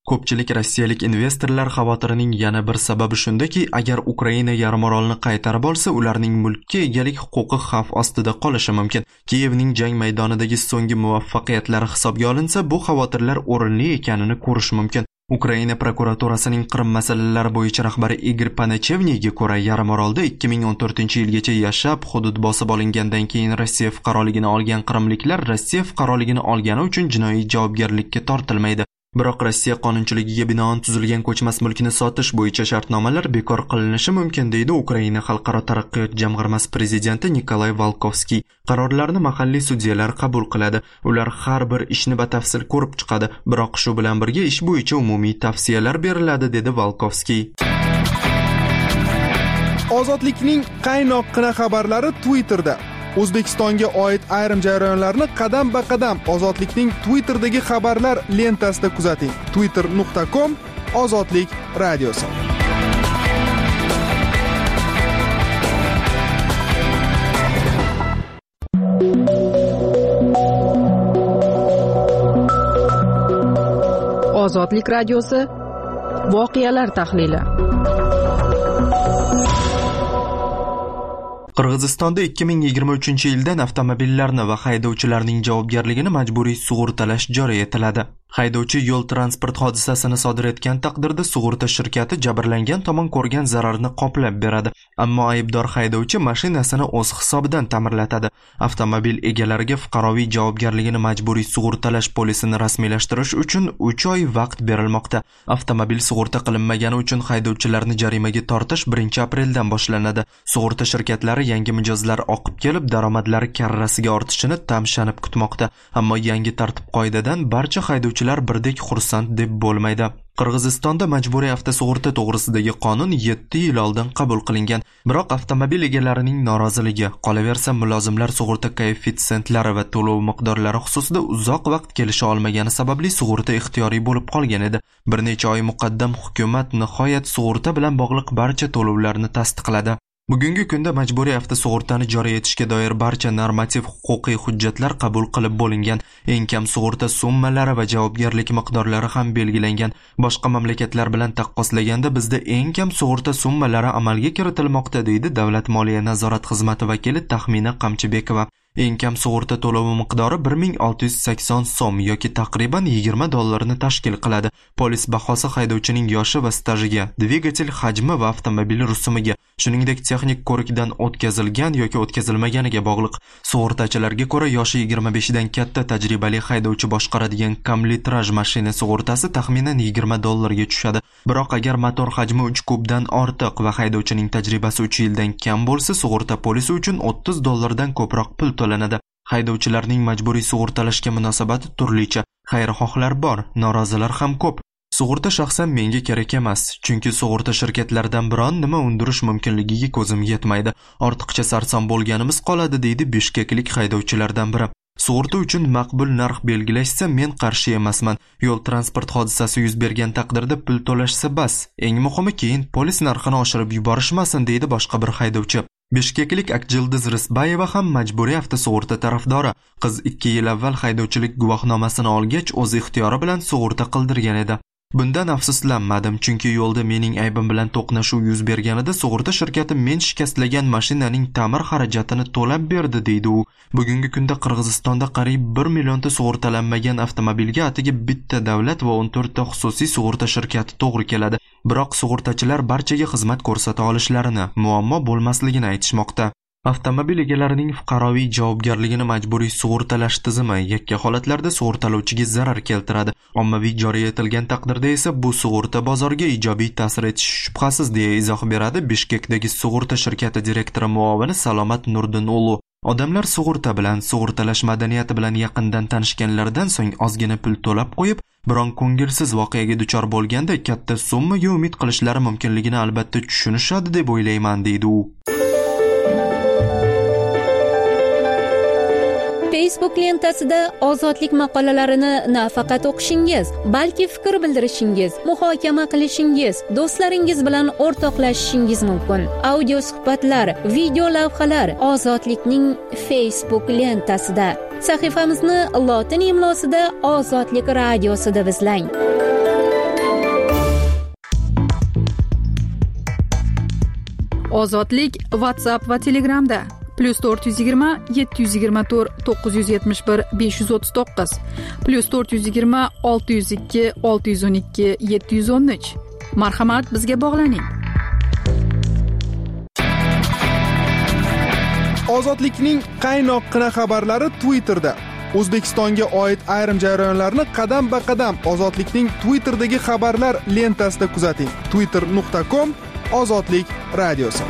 Ko'pchilik rossiyalik investorlar xavotirining yana bir sababi shundaki, agar Ukraina yarimorolni qaytarib olsa, ularning mulkka egalik huquqi xavf ostida qolishi mumkin. Kiyevning jang maydonidagi so'nggi muvaffaqiyatlari hisobga olinsa, bu xavotirlar o'rinli ekanini ko'rish mumkin. Ukraina prokuraturasining Qrim masalalari bo'yicha rahbari Igor Panachevniga ko'ra, yarimorolda ikki ming o'n to'rtinchi yilgacha yashab, hudud bosib olingandan keyin Rossiya fuqaroligini olgan qrimliklar Rossiya fuqaroligini olgani uchun jinoiy javobgarlikka tortilmaydi. Biroq Rossiya qonunchiligiga binoan tuzilgan ko'chmas mulkni sotish bo'yicha shartnomalar bekor qilinishi mumkin, deydi Ukraina Xalqaro taraqqiyot jamg'armasi prezidenti Nikolay Volkovskiy. Qarorlarni mahalliy sudyalar qabul qiladi. Ular har bir ishni batafsil ko'rib chiqadi, biroq shu bilan birga ish bo'yicha umumiy tavsiyalar beriladi, dedi Volkovskiy. Ozodlikning qaynoqqina xabarlari Twitterda. O'zbekistonga oid ayrim jarayonlarni qadam-ba-qadam Ozodlikning Twitterdagi xabarlar lentasida kuzating. twitter nuqta com Ozodlik radiosi. Ozodlik radiosi voqealar tahlili. Qirg'izistonda ikki ming yigirma uchinchi yildan avtomobillarni va haydovchilarning javobgarligini majburiy sug'urtalash joriy etiladi. Haydovchi yo'l transport hodisasini sodir etgan taqdirda sug'urta shirkati jabrlangan tomon ko'rgan zararni qoplab beradi. Ammo aybdor haydovchi mashinasini o'z hisobidan ta'mirlatadi. Avtomobil egalariga fuqaroviy javobgarligini majburiy sug'urtalash polisini rasmiylashtirish uchun uch oy vaqt berilmoqda. Avtomobil sug'urta qilinmagani uchun haydovchilarni jarimaga tortish birinchi apreldan boshlanadi. Sug'urta shirkatlari yangi mijozlar oqib kelib, daromadlari karrasiga ortishini tamshanib kutmoqda. Ammo yangi tartib-qoidadan barcha haydovchilar birdek xursand deb bo'lmaydi. Qirg'izistonda majburiy avtosug'urta to'g'risidagi qonun yetti yil oldin qabul qilingan. Biroq avtomobil egalarining noroziligi, qolaversa mulozimlar sug'urta koeffitsentlari va to'lov miqdorlari xususida uzoq vaqt kelisha olmagani sababli sug'urta ixtiyoriy bo'lib qolgan edi. Bir necha oy muqaddam hukumat nihoyat sug'urta bilan bog'liq barcha to'lovlarni tasdiqladi. Bugungi kunda majburiy avtosug'urtani joriy etishga doir barcha normativ huquqiy hujjatlar qabul qilib bo'lingan. Eng kam sug'urta summalari va javobgarlik miqdorlari ham belgilangan. Boshqa mamlakatlar bilan taqqoslaganda bizda eng kam sug'urta summalari amalga kiritilmoqda, deydi Davlat moliya nazorat xizmati vakili Taxmina Qamchibekova. Eng kam sug'urta to'lovi miqdori bir ming olti yuz sakson so'm yoki taqriban yigirma dollarni tashkil qiladi. Polis bahosi haydovchining yoshi va stajiga, dvigatel hajmi va avtomobil rusumiga, shuningdek texnik ko'rikdan o'tkazilgan yoki o'tkazilmaganiga bog'liq. Sug'urtachilarga ko'ra, yoshi yigirma besh dan katta tajribali haydovchi boshqaradigan kamlitraj mashina sug'urtasi taxminan yigirma dollarga tushadi. Biroq agar motor hajmi uch kubdan ortiq va haydovchining tajribasi uch yildan kam bo'lsa, sug'urta polisi uchun o'ttiz dollardan ko'proq pul to'lanadi. Haydovchilarning majburiy sug'urtalashga munosabati turlicha. Xayrixohlar bor, norozilar ham ko'p. Sug'urta shaxsan menga kerak emas, chunki sug'urta shirkatlaridan biron nima undirish mumkinligiga ko'zim yetmaydi. Ortiqcha sarson bo'lganimiz qoladi, deydi bishkeklik haydovchilardan biri. Sug'urta uchun maqbul narx belgilashsa men qarshi emasman. Yo'l transport hodisasi yuz bergan taqdirda pul to'lashsa bas. Eng muhimi keyin polis narxini oshirib yuborishmasin, deydi boshqa bir haydovchi. Bishkeklik Akjildiz Risbayeva ham majburiy avtosug'urta tarafdori. Qiz ikki yil avval haydovchilik guvohnomasini olgach, o'z ixtiyori bilan sug'urta qildirgan edi. Bundan afsuslanmadim, chunki yo'lda mening aybim bilan to'qnashuv yuz berganida sug'urta shirkati men shikastlagan mashinaning ta'mir xarajatini to'lab berdi, deydi u. Bugungi kunda Qirg'izistonda qariyb bir millionta sug'urtalanmagan avtomobilga atigi bitta davlat va o'n to'rtta xususiy sug'urta shirkati to'g'ri keladi. Biroq sug'urtachilar barchaga xizmat ko'rsata olishlarini, muammo bo'lmasligini aytishmoqda. Avtomobil egalarining fuqaroviy javobgarligini majburiy sug'urtalash tizimi yakka holatlarda sug'urtalovchiga zarar keltiradi. Ommaviy joriy etilgan taqdirda esa bu sug'urta bozoriga ijobiy ta'sir etishi shubhasiz, deya izoh beradi Bishkekdagi sug'urta shirkati direktori muovini Salomat Nurdinulu. Odamlar sug'urta bilan, sug'urtalash madaniyati bilan yaqindan tanishganlaridan so'ng ozgina pul to'lab qo'yib, biron ko'ngilsiz voqeaga duchor bo'lganda katta summaga umid qilishlari mumkinligini albatta tushunishadi deb o'ylayman, deydi u. Facebook lentasida ozodlik maqolalarini nafaqat o'qishingiz, balki fikr bildirishingiz, muhokama qilishingiz, do'stlaringiz bilan o'rtoqlashishingiz mumkin. Audio suhbatlar, video lavhalar Ozodlikning Facebook lentasida. Sahifamizni lotin imlosida Ozodlik radiosida izlang. Ozodlik WhatsApp va Telegramda plus to'rt yuz yigirma yetti yuz yigirma to'rt to'qqiz yuz yetmish bir besh yuz o'ttiz to'qqiz plus to'rt yuz yigirma olti yuz ikki olti yuz o'n ikki yetti yuz o'n uch. Marhamat, bizga bog'laning. Ozodlikning qaynoqqina xabarlari Twitterda. O'zbekistonga oid ayrim jarayonlarni qadam-ba-qadam Ozodlikning Twitterdagi xabarlar lentasida kuzating. twitter nuqta com Ozodlik radiosi.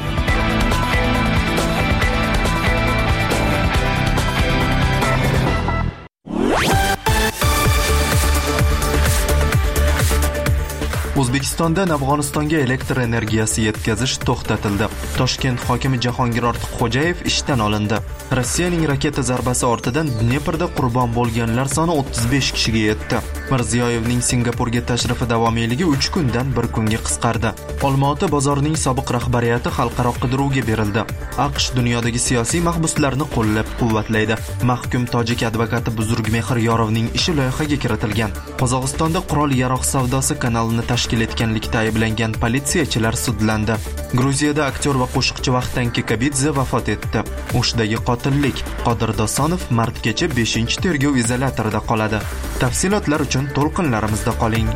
O'zbekistondan Afg'onistonga elektr energiyasi yetkazish to'xtatildi. Toshkent hokimi Jahongir Ortiqxo'jayev ishdan olindi. Rossiyaning raketa zarbasi ortidan Dneprda qurbon bo'lganlar soni o'ttiz besh kishiga yetdi. Mirziyoyevning Singapurga tashrifi davomiyligi uch kundan bir kunga qisqardi. Olmaota bozorining sobiq rahbariyati xalqaro qidiruvga berildi. AQSh dunyodagi siyosiy mahbuslarni qo'llab-quvvatlaydi. Mahkum tojik advokati Buzurgmehir Yorovning ishi loyihaga kiritilgan. Qozog'istonda qurol-yarog' savdosi kanalini tashkil etganlikda ayblangan politsiyachilar sudlandi. Gruziyada aktyor va qo'shiqchi Vahtan Kikabidze vafot etdi. O'shdagi qotillik. Qodir Dosonov martgacha beshinchi tergov izolyatorida qoladi. Tafsilotlar uchun to'lqinlarimizda qoling.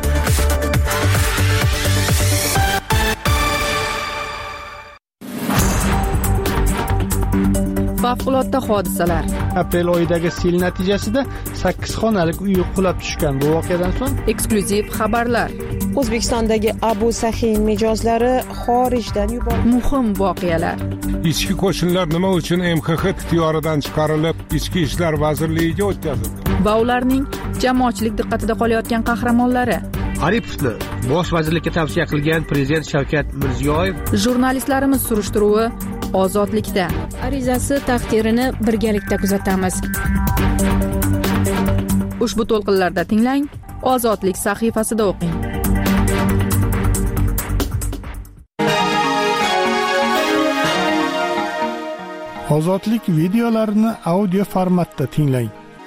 Favqulodda hodisalar. Aprel oyidagi sel natijasida sakkiz xonalik uy qulab tushgan. Bu voqeadan so'ng eksklyuziv xabarlar. O'zbekistondagi Abu Sahin mijozlari xorijdan yuborildi. Muhim voqealar. Ichki qo'shinlar nima uchun M X X ixtiyoridan chiqarilib, Ichki ishlar vazirligiga o'tkazildi? Va ularning jamoatchilik diqqatida qolayotgan qahramonlari. Aripovni bosh vazirlikka tavsiya qilgan prezident Shavkat Mirziyoyev. Jurnalistlarimiz surishtiruvi Ozodlikda. Arizasi taqdirini birgalikda kuzatamiz. Ushbu to'lqinlarda tinglang, Ozodlik sahifasida o'qing. Ozodlik videolarini audio formatda tinglang.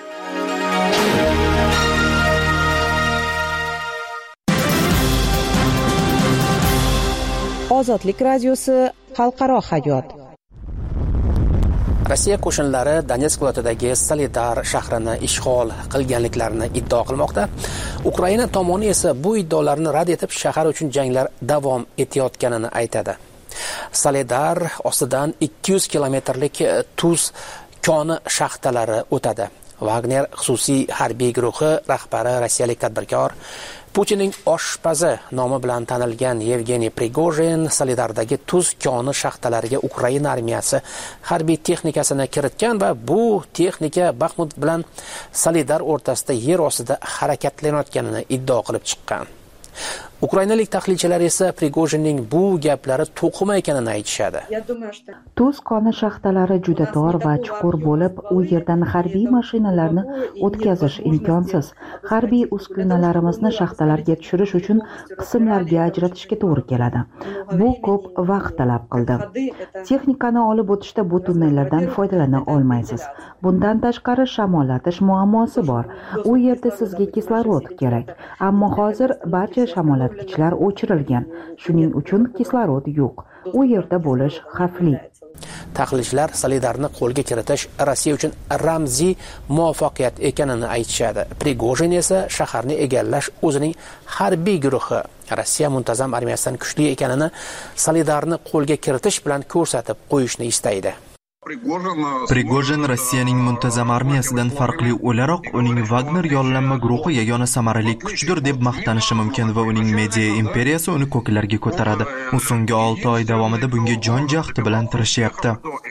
Ozodlik radiosi xalqaro hayot. Rossiya qo'shinlari Donetsk viloyatidagi Solidar shahrini ishg'ol qilganliklarini iddao qilmoqda. Ukraina tomoni esa bu iddaolarni rad etib, shahar uchun janglar davom etayotganini aytadi. Solidar ostidan ikki yuz kilometrlik tuz koni shaxtalari o'tadi. Wagner xususiy harbiy guruhi rahbari rossiyalik tadbirkor Putinning oshpazi nomi bilan tanilgan Yevgeniy Prigozhin Solidardagi tuz koni shaxtalariga Ukraina armiyasi harbiy texnikasini kiritgan va bu texnika Baxmut bilan Solidar o'rtasida yer ostida harakatlanayotganini iddao qilib chiqqan. Ukrainalik tahlilchilar esa Prigozhinning bu gaplari to'qima ekanini aytishadi. Tuz koni shaxtalari juda tor va chuqur bo'lib, u yerdan harbiy mashinalarni o'tkazish imkonsiz. Harbiy uskunalarimizni shaxtalarga tushirish uchun qismlarga ajratishga to'g'ri keladi. Bu ko'p vaqt talab qildi. Texnikani olib o'tishda bu tunnellardan foydalana olmaysiz. Bundan tashqari shamollatish muammosi bor. U yerda sizga kislorod kerak, ammo hozir barcha shamollatgichlar o'chirilgan. Shuning uchun kislorod yo'q. U yerda bo'lish xavfli. Tahlilchilar Solidarni qo'lga kiritish Rossiya uchun ramziy muvaffaqiyat ekanini aytishadi. Prigozhin esa shaharni egallash o'zining harbiy guruhi Rossiya muntazam armiyasidan kuchli ekanini Solidarni qo'lga kiritish bilan ko'rsatib qo'yishni istaydi. Prigozhin Rossiyaning muntazam armiyasidan farqli o'laroq uning Wagner yollanma guruhi yagona samarali kuchdir deb maqtanishi mumkin va uning media imperiyasi uni ko'klarga ko'taradi. U so'nggi olti oy davomida bunga jon jahdi bilan tirishyapti.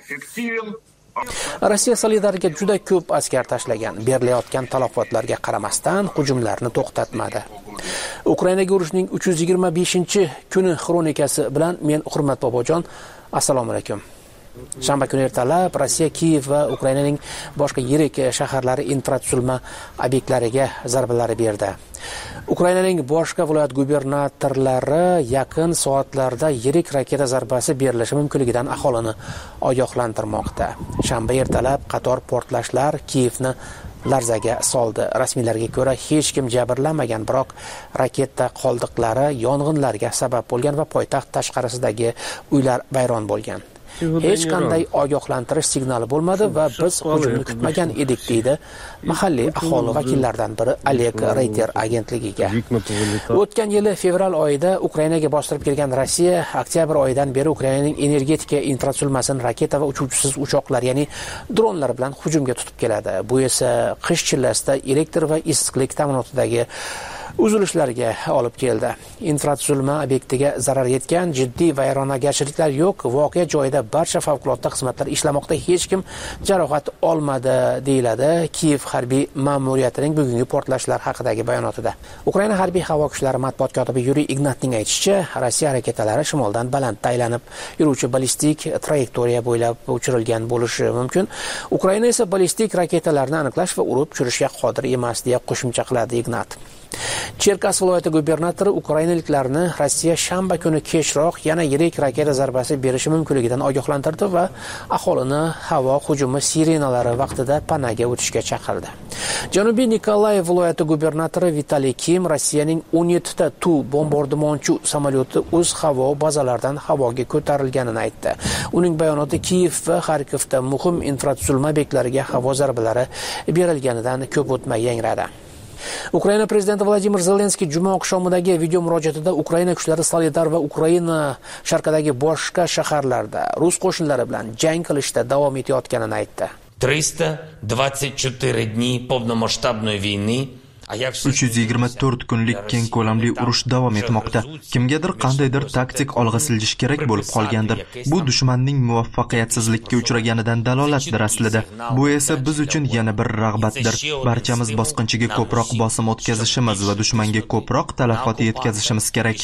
Rossiya Solidarga juda ko'p askar tashlagan. Berilayotgan talafotlarga qaramasdan hujumlarni to'xtatmadi. Ukrainaga urushning uch yuz yigirma beshinchi kuni xronikasi bilan men Hurmat Bobojon. Assalomu alaykum. Shanba kuni ertalab Rossiya Kiyev va Ukrainaning boshqa yirik shaharlari infratuzilma obyektlariga zarbalar berdi. Ukrainaning boshqa viloyat gubernatorlari yaqin soatlarda yirik raketa zarbasi berilishi mumkinligidan aholini ogohlantirmoqda. Shanba ertalab qator portlashlar Kiyevni larzaga soldi. Rasmiylarga ko'ra hech kim jabrlanmagan, biroq raketa qoldiqlari yong'inlarga sabab bo'lgan va poytaxt tashqarisidagi uylar vayron bo'lgan. Hech qanday ogohlantirish signali bo'lmadi va biz hujumni kutmagan edik, deydi mahalliy aholi vakillaridan biri Oleg Reiter agentligiga. O'tgan yili fevral oyida Ukrainaga bostirib kelgan Rossiya oktyabr oyidan beri Ukrainaning energetika infratuzilmasini raketa va uchuvchisiz uchoqlar, ya'ni dronlar bilan hujumga tutib keladi. Bu esa qish chillasida elektr va issiqlik ta'minotidagi uzilishlarga olib keldi. Infratuzilma obyektiga zarar yetgan, jiddiy vayronagarchiliklar yo'q. Voqea joyida barcha favqulodda xizmatlar ishlamoqda, hech kim jarohat olmadi, deyiladi Kiyev harbiy ma'muriyatining bugungi portlashlar haqidagi bayonotida. Ukraina harbiy havo kuchlari matbuot kotibi Yuriy Ignatning aytishicha, Rossiya raketalari shimoldan balandda aylanib yuruvchi ballistik trayektoriya bo'ylab uchirilgan bo'lishi mumkin. Ukraina esa ballistik raketalarni aniqlash va urib tushirishga qodir emas, deya qo'shimcha qiladi Ignat. Cherkas viloyati gubernatori ukrainaliklarni Rossiya shanba kuni kechroq yana yirik raketa zarbasi berishi mumkinligidan ogohlantirdi va aholini havo hujumi sirenalari vaqtida panaga o'tishga chaqirdi. Janubiy Nikolayev viloyati gubernatori Vitaliy Kim Rossiyaning o'n yetti ta Tu bombardimonchi samolyoti o'z havo bazalaridan havoga ko'tarilganini aytdi. Uning bayonoti Kiyev va Xarkovda muhim infratuzilma obyektlariga havo zarbalari berilganidan ko'p o'tmay yangradi. Ukraina prezidenti Vladimir Zelenskiy juma oqshomidagi video murojaatida Ukraina kuchlari Solidar va Ukraina sharqidagi boshqa shaharlarda rus qo'shinlari bilan jang qilishda davom etayotganini aytdi. триста двадцать четыре дни полномасштабной войны uch yuz yigirma to'rt kunlik keng ko'lamli urush davom etmoqda. Kimgadir qandaydir taktik olg'a siljish kerak bo'lib qolgandir. Bu dushmanning muvaffaqiyatsizlikka uchraganidan dalolatdir aslida. Bu esa biz uchun yana bir rag'batdir. Barchamiz bosqinchiga ko'proq bosim o'tkazishimiz va dushmanga ko'proq talafot yetkazishimiz kerak.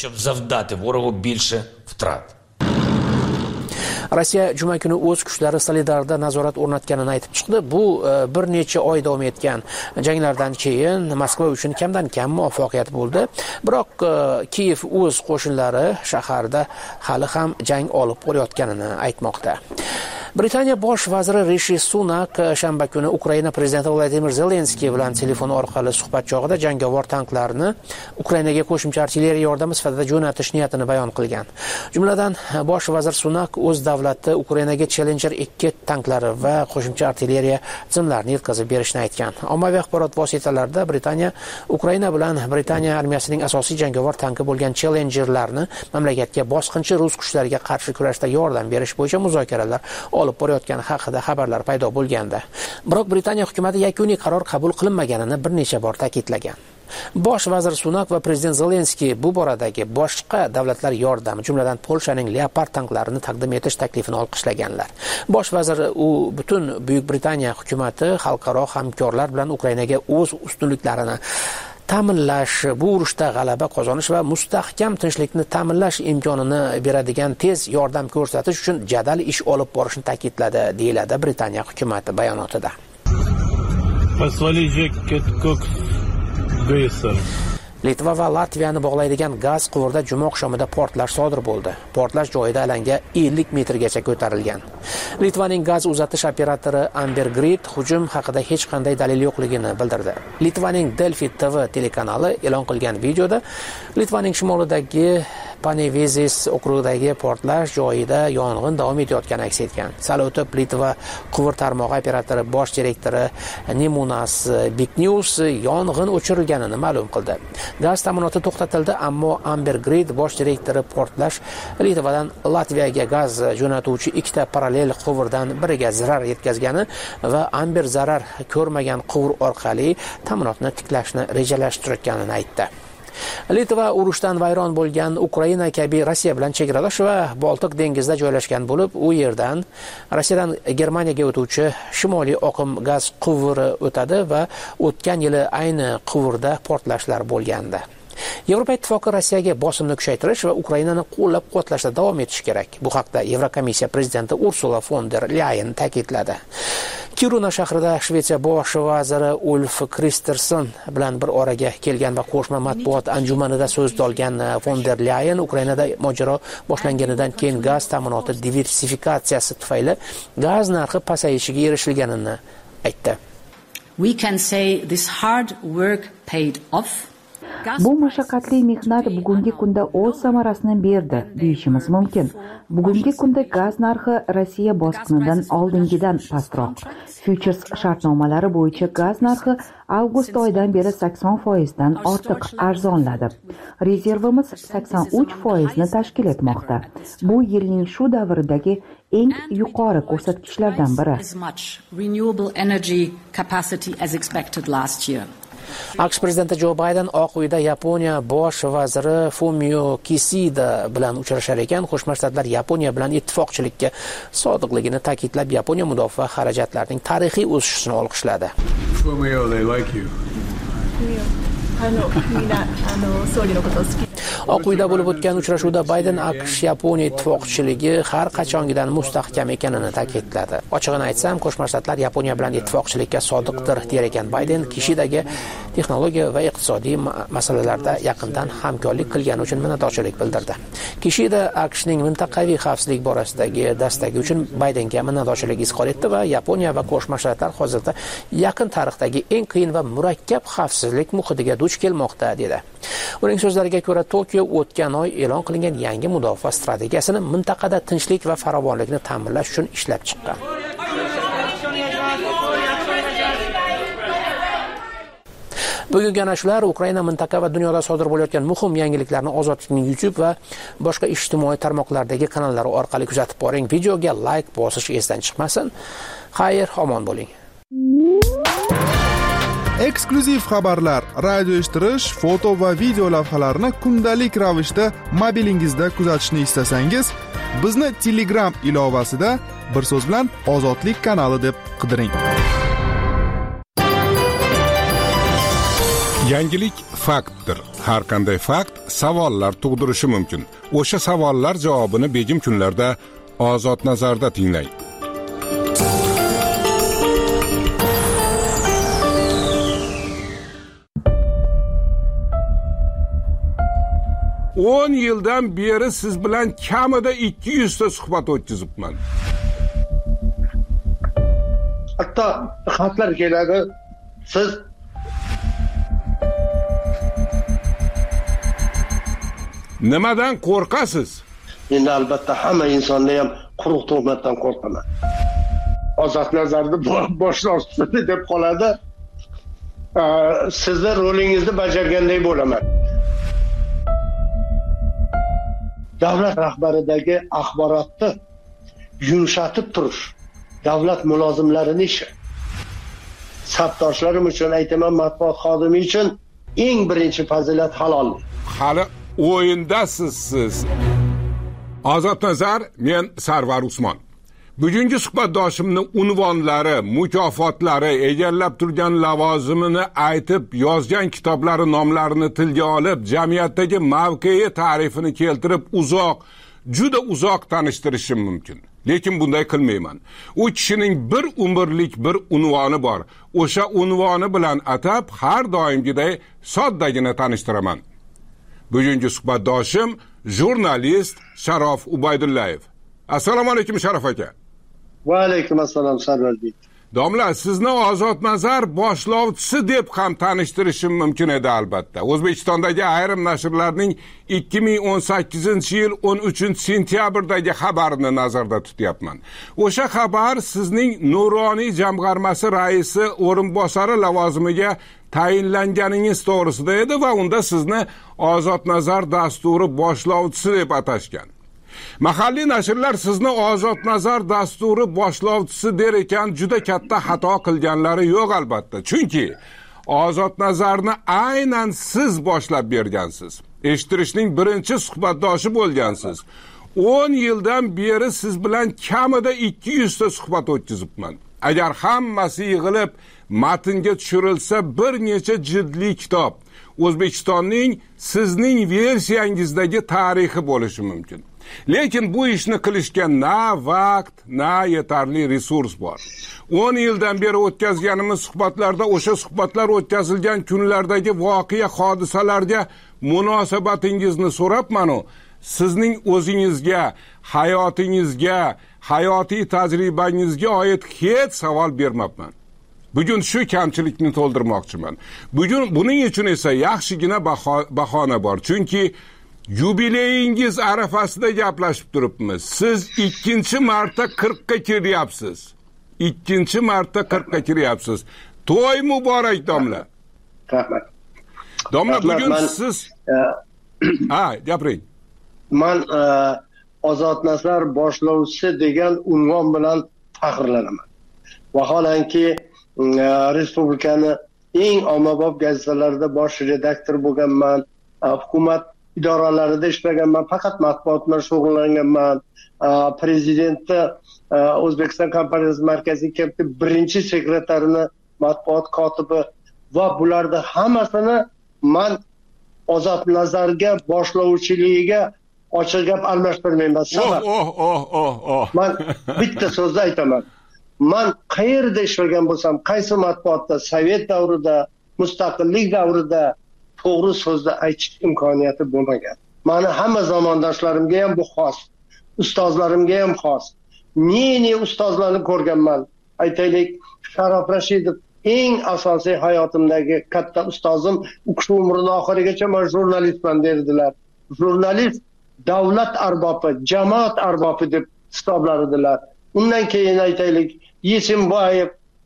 Rossiya juma kuni o'z kuchlari Solidarda nazorat o'rnatganini aytib chiqdi. Bu bir necha oy davom etgan janglardan keyin Moskva uchun kamdan kam muvaffaqiyat bo'ldi. Biroq Kiyev o'z qo'shinlari shaharda hali ham jang olib borayotganini aytmoqda. Britaniya bosh vaziri Rishi Sunak shanba kuni Ukraina prezidenti Vladimir Zelenskiy bilan telefon orqali suhbat chog'ida jangovar tanklarni Ukrainaga qo'shimcha artilleriya yordami sifatida jo'natish niyatini bayon qilgan. Jumladan bosh vazir Sunak o'z davlati Ukrainaga Challenger ikki tanklari va qo'shimcha artilleriya tizimlarini yetkazib berishni aytgan. Ommaviy axborot vositalarida Britaniya Ukraina bilan Britaniya armiyasining asosiy jangovar tanki bo'lgan Challengerlarni mamlakatga bosqinchi rus kuchlariga qarshi kurashda yordam berish bo'yicha muzokaralar olib borayotgani haqida xabarlar paydo bo'lganda. Biroq Britaniya hukumati yakuniy qaror qabul qilinmaganini bir necha bor ta'kidlagan. Bosh vazir Sunak va prezident Zelenskiy bu boradagi boshqa davlatlar yordami, jumladan Polshaning Leopard tanklarini taqdim etish taklifini olqishlaganlar. Bosh vazir u butun Buyuk Britaniya hukumati xalqaro hamkorlar bilan Ukrainaga o'z ustunliklarini ta'minlash, bu urushda g'alaba qozonish va mustahkam tinchlikni ta'minlash imkonini beradigan tez yordam ko'rsatish uchun jadal ish olib borishni ta'kidladi, deyiladi Britaniya hukumati bayonotida. Litva va Latviyani bog'laydigan gaz quvurida juma oqshomida portlash sodir bo'ldi. Portlash joyida alanga ellik metrgacha ko'tarilgan. Litvaning gaz uzatish operatori Amber Grid hujum haqida hech qanday dalil yo'qligini bildirdi. Litvaning Delfi T V telekanali e'lon qilgan videoda Litvaning shimolidagi Panevezis okrugidagi portlash joyida yong'in davom etayotgani aks etgan. Sal o'tib Litva quvur tarmog'i operatori bosh direktori Nemunas Biknews yong'in o'chirilganini ma'lum qildi. Gaz ta'minoti to'xtatildi, ammo Amber Grid bosh direktori portlash Litvadan Latviyaga gaz jo'natuvchi ikkita parallel quvurdan biriga zarar yetkazgani va Amber zarar ko'rmagan quvur orqali ta'minotni tiklashni rejalashtirayotganini aytdi. Litva urushdan vayron bo'lgan Ukraina kabi Rossiya bilan chegaradosh va Boltiq dengizida joylashgan bo'lib, u yerdan Rossiyadan Germaniyaga o'tuvchi shimoliy oqim gaz quvuri o'tadi va o'tgan yili ayni quvurda portlashlar bo'lgandi. Yevropa Ittifoqi Rossiyaga bosimni kuchaytirish va Ukrainani qo'llab-quvvatlashda davom etishi kerak. Bu haqda Yevrokomissiya prezidenti Ursula von der Leyen ta'kidladi. Kiruna shahrida Shvetsiya bosh vaziri Ulf Kristersson bilan bir oraga kelgan va qo'shma matbuot anjumanida so'z olgan von der Leyen Ukrainada mojaro boshlanganidan keyin gaz ta'minoti diversifikatsiyasi tufayli gaz narxi pasayishiga erishilganini aytdi. we can say this hard work paid off. Bu mashaqqatli mehnat bugungi kunda o'z samarasini berdi deyishimiz mumkin. Bugungi kunda gaz narxi Rossiya bosqinidan oldingidan pastroq. Futures shartnomalari bo'yicha gaz narxi avgust oyidan beri sakson foizdan ortiq arzonladi. Rezervimiz sakson uch foizni tashkil etmoqda. Bu yilning shu davridagi eng yuqori ko'rsatkichlardan biri. Renewable energy capacity as expected last year. AQSh prezidenti Jo Bayden Oq uyda Yaponiya bosh vaziri Fumio Kishida bilan uchrashar ekan. Qo'shma Shtatlar Yaponiya bilan ittifoqchilikka sodiqligini ta'kidlab, Yaponiya mudofaa xarajatlarining tarixiy o'sishini olqishladi. Fumio, they like you. Oq uyda bo'lib o'tgan uchrashuvda Bayden AQSh Yaponiya ittifoqchiligi har qachongidan mustahkam ekanini ta'kidladi. Ochig'ini aytsam, Qo'shma Shtatlar Yaponiya bilan ittifoqchilikka sodiqdir der ekan Bayden. Kishidaga texnologiya va iqtisodiy masalalarda yaqindan hamkorlik qilgani uchun minnatdorchilik bildirdi. Kishida AQShning mintaqaviy xavfsizlik borasidagi dastagi uchun Baydenga minnatdorchilik izhor etdi va Yaponiya va Qo'shma Shtatlar hozirda yaqin tarixdagi eng qiyin va murakkab xavfsizlik muhitiga duch kelmoqda dedi. Uning so'zlariga ko'ra, Tokio o'tgan oy e'lon qilingan yangi mudofaa strategiyasini mintaqada tinchlik va farovonlikni ta'minlash uchun ishlab chiqqan. Bugungi ana shular Ukraina mintaqa va dunyoda sodir bo'layotgan muhim yangiliklarni Ozodlikning YouTube va boshqa ijtimoiy tarmoqlardagi kanallari orqali kuzatib boring. Videoga like bosish esdan chiqmasin. Xayr, omon bo'ling. Eksklyuziv xabarlar, radio eshittirish, foto va video lavhalarni kundalik ravishda mobilingizda kuzatishni istasangiz, bizni Telegram ilovasida bir so'z bilan Ozodlik kanali deb qidiring. Yangilik faktdir. Har qanday fakt savollar tug'dirishi mumkin. O'sha savollar javobini begim kunlarda Ozod nazarda tinglang. o'n yildan beri siz bilan kamida ikki yuz ta suhbat o'tkazibman. Hatto xatlar keladi. Siz nimadan qo'rqasiz? Endi albatta hamma insonda ham quruq tuhmatdan qo'rqaman. Ozod nazarda boshlovchisi deb qoladi. Sizlar rolingizni bajarganday bo'laman. Davlat rahbaridagi axborotni yumshatib turish davlat mulozimlarining ishi. Sabdoshlarim uchun aytaman, matbuot xodimi uchun eng birinchi fazilat halollik. Hali o'yindasiz siz. Ozod nazar, men Sarvar Usmon. Bugungi suhbatdoshimni unvonlari, mukofotlari, egallab turgan lavozimini aytib, yozgan kitoblari nomlarini tilga olib, jamiyatdagi mavqei ta'rifini keltirib, uzoq, juda uzoq tanishtirishim mumkin. Lekin bunday qilmayman. U kishining bir umrlik bir unvoni bor. O'sha unvoni bilan atab har doimgiday soddagina tanishtiraman. Bugungi suhbatdoshim jurnalist Sharof Ubaydullayev. Assalomu alaykum Sharof aka. Va alaykum assalom Sarvarbek. Domla, sizni Ozod nazar boshlovchisi deb ham tanishtirishim mumkin edi albatta. O'zbekistondagi ayrim nashrlarning ikki ming o'n sakkizinchi yil o'n uchinchi sentyabrdagi xabarini nazarda tutyapman. O'sha xabar sizning Nuroniy jamg'armasi raisi o'rinbosari lavozimiga tayinlanganingiz to'g'risida edi va unda sizni Ozod nazar dasturi boshlovchisi deb atashgan. Mahalliy nashrlar sizni Ozod nazar dasturi boshlovchisi der ekan, juda katta xato qilganlari yo'q albatta. Chunki Ozod nazarni aynan siz boshlab bergansiz. Eshittirishning birinchi suhbatdoshi bo'lgansiz. o'n yildan beri siz bilan kamida ikki yuz ta suhbat o'tkazibman. Agar hammasi yig'ilib matnga tushirilsa, bir necha jildli kitob O'zbekistonning sizning versiyangizdagi tarixi bo'lishi mumkin. Lekin bu ishni qilishga na vaqt, na yetarli resurs bor. o'n yildan beri o'tkazganimiz suhbatlarda o'sha suhbatlar o'tkazilgan kunlardagi voqea hodisalarga munosabatingizni so'rabman-u, sizning o'zingizga, hayotingizga, hayotiy tajribangizga oid hech savol bermabman. bugun shu kamchilikni to'ldirmoqchiman. Bugun buning uchun esa yaxshigina bahona bor. Chunki yubileyingiz arafasida gaplashib turibmiz. Siz ikkinchi marta qirqqa kiryapsiz. Ikkinchi marta qirqqa kiryapsiz. To'y muborak domla. Rahmat. Domla, bugun siz ha, gapiring. Men Ozod Nazar boshlovchisi degan unvon bilan faxrlanaman. Vaholanki respublikani eng ommabop gazetalarida bosh redaktor bo'lganman, hukumat idoralarida ishlaganman, faqat matbuot bilan shug'ullanganman. Prezidentni O'zbekiston kompaniyasi markaziy komiteti birinchi sekreterini, matbuot kotibi va bularda hammasini men Ozod Nazarga boshlovchiligiga ochiq gap almashtirmayman. Sabab oh oh oh oh. Men bitta so'zda aytaman. Men qayerda ishlagan bo'lsam, qaysi matbuotda, sovet davrida, mustaqillik davrida to'g'ri so'zda aytish imkoniyati bo'lmagan. Meni hamma zamondoshlarimga ham bu xos, ustozlarimga ham xos. Ne-ne ustozlarni ko'rganman. Aytaylik, Sharof Rashidov eng asosiy hayotimdagi katta ustozim, u kishi umrining oxirigacha men jurnalistman derdilar. Jurnalist davlat arbobi, jamoat arbobi deb hisoblar edilar. Undan keyin aytaylik, Yesimboyev,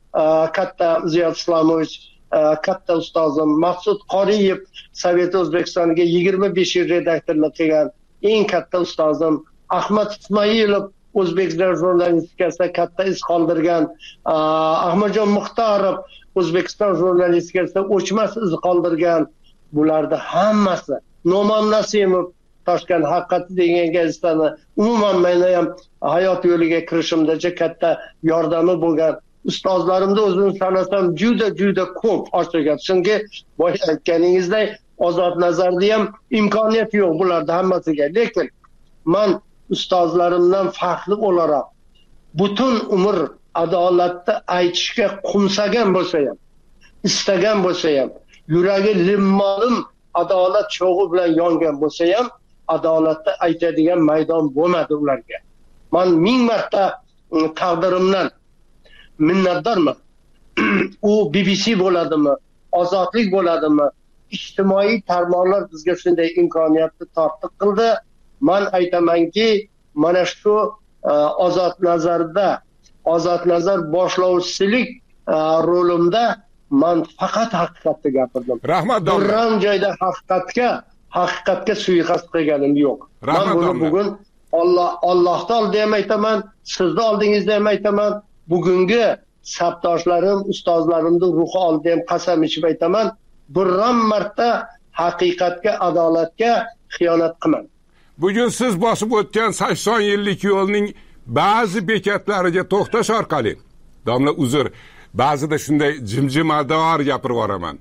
katta Ziyod Islamovich, katta ustozim, Maqsud Qoriyev, Sovet O'zbekistoniga yigirma besh yil redaktorlik qilgan eng katta ustozim, Ahmad Ismoilov O'zbekiston jurnalistikasida katta iz qoldirgan, Ahmadjon Muxtorov O'zbekiston jurnalistikasida o'chmas iz qoldirgan. Bularda hammasi, No'man Nasimov Toshkent haqiqati degan gazetani umuman meni ham hayot yo'liga kirishimdacha katta yordami bo'lgan. Ustozlarimni o'zini sanasam juda juda ko'p ochiq. Chunki boya aytganingizdek Ozod Nazarda ham imkoniyat yo'q bularda hammasiga. Lekin men ustozlarimdan farqli o'laroq butun umr adolatni aytishga qumsagan bo'lsa ham, istagan bo'lsa ham, yuragi limmolim adolat cho'g'i bilan yongan bo'lsa ham, adolatni aytadigan maydon bo'lmadi ularga. Men ming marta taqdirimdan minnatdorman. U B B C bo'ladimi, ozodlik bo'ladimi, ijtimoiy tarmoqlar bizga shunday imkoniyatni tortiq qildi. Men aytamanki, mana shu Ozod Nazarda, Ozod Nazar boshlovchilik rolimda men faqat haqiqatni gapirdim. Rahmat domla. Biron joyda haqiqatga, haqiqatga suiqasd qilganim yo'q. Men buni bugun Alloh Allohda oldida ham aytaman, sizning oldingizda ham aytaman. Bugungi sabdoshlarim, ustozlarimning ruhi oldida ham qasam ichib aytaman, biron marta haqiqatga, adolatga xiyonat qilmadim. Bugun siz bosib o'tgan sakson yillik yo'lning ba'zi bekatlariga to'xtash orqali, domla uzr, ba'zida shunday jimjimador gapirib boraman.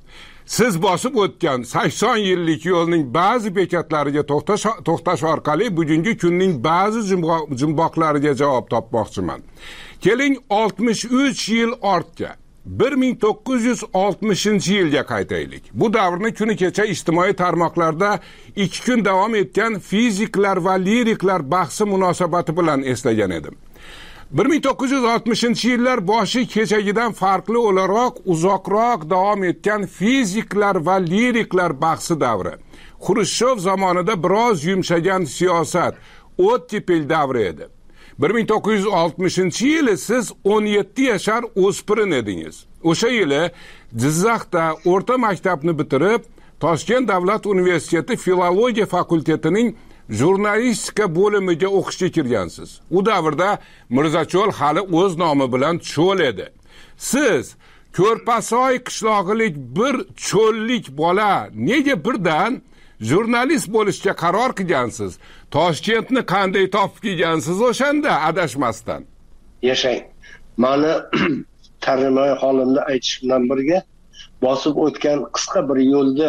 Siz bosib o'tgan sakson yillik yo'lning ba'zi bekatlariga to'xtash to'xtash orqali bugungi kunning ba'zi jumboqlariga javob topmoqchiman. Keling oltmish uch yil ortga, bir ming to'qqiz yuz oltmishinchi yilga qaytaylik. Bu davrni kuni kecha ijtimoiy tarmoqlarda ikki kun davom etgan fiziklar va liriklar bahsi munosabati bilan eslagan edim. bir ming to'qqiz yuz oltmishinchi yillar boshi kechagidan farqli o'laroq uzoqroq davom etgan fiziklar va liriklar bahsi davri. Xrushchev zamonida biroz yumshagan siyosat, ottepel davri edi. bir ming to'qqiz yuz oltmishinchi yili siz o'n yetti yashar o'spirin edingiz. O'sha yili Jizzaxda o'rta maktabni bitirib, Toshkent davlat universiteti filologiya fakultetining jurnalistika bo'limiga o'qishga kirgansiz. U davrda Mirzacho'l hali o'z nomi bilan cho'l edi. Siz Ko'rpasoy qishlog'ilik bir cho'llik bola nega birdan jurnalist bo'lishga qaror qilgansiz? Toshkentni qanday topib kelgansiz o'shanda adashmasdan? Yashang. Meni tarjimai holimda aytish bilan birga bosib o'tgan qisqa bir yo'lda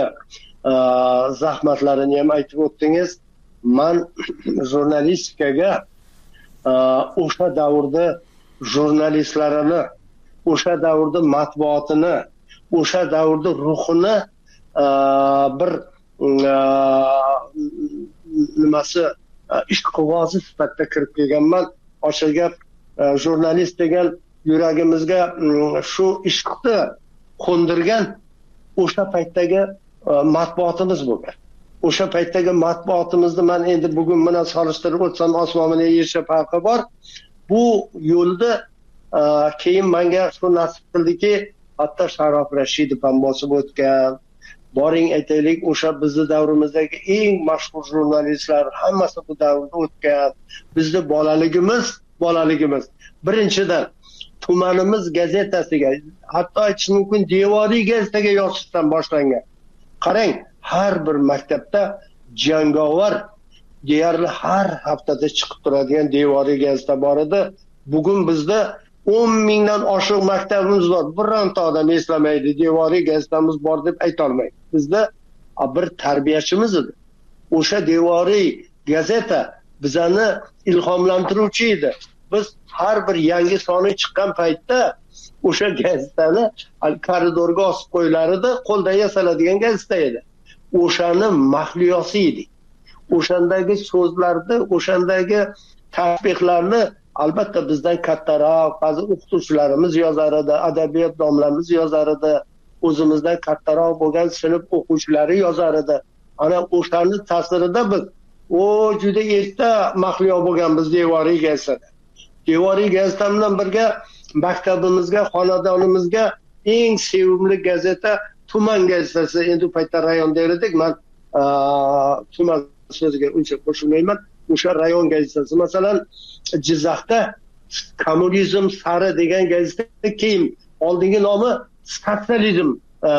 zahmatlarini ham aytib o'tdingiz. Men jurnalistikaga o'sha davrda jurnalistlarini, o'sha davrda matbuotini, o'sha davrda ruhini bir nimasi ishqibozi sifatida kirib kelganman. Ochiq gap, jurnalist degan yuragimizga shu ishqni qo'ndirgan o'sha paytdagi matbuotimiz bo'lgan. O'sha paytdagi matbuotimizni men endi bugun bilan solishtirib o'tsam osmonga yercha farqi bor. Bu yo'lda keyin menga shu nasib qildiki, hatto Sharof Rashidov ham bosib o'tgan. Boring aytaylik, o'sha bizning davrimizdagi eng mashhur jurnalistlar hammasi bu davrda o'tgan. Bizning bolaligimiz, bolaligimiz birinchidan tumanimiz gazetasiga, hatto aytish mumkin devoriy gazetaga yozishdan boshlangan. Qarang, har bir maktabda jangovar deyarli har haftada chiqib turadigan devoriy gazeta bor edi. Bugun bizda o'n mingdan oshiq maktabimiz bor. Bironta odam eslamaydi, devoriy gazetamiz bor deb ayta olmaydi. Bizda bir tarbiyachimiz edi. O'sha devoriy gazeta bizani ilhomlantiruvchi edi. Biz har bir yangi soni chiqqan paytda o'sha gazetani koridorga osib qo'yilar edi, qo'lda yasaladigan gazeta edi. O'shani mahliyosi edi. O'shandagi so'zlarni, o'shandagi tasbihlarni albatta bizdan kattaroq ba'zi o'qituvchilarimiz yozar edi, adabiyot domlamiz yozar edi, o'zimizdan kattaroq bo'lgan sinf o'quvchilari yozar edi. Ana o'shani ta'sirida biz o juda erta mahliyo bo'lgan biz devoriy gazetada. Devoriy gazeta bilan birga maktabimizga, xonadonimizga eng sevimli gazeta Tuman gazetasi. Endi u paytda rayon der edik. Men tuman so'ziga uncha qo'shilmayman. O'sha rayon gazetasi, masalan, Jizzaxda Kommunizm sari degan gazeta, keyin oldingi nomi Sotsializm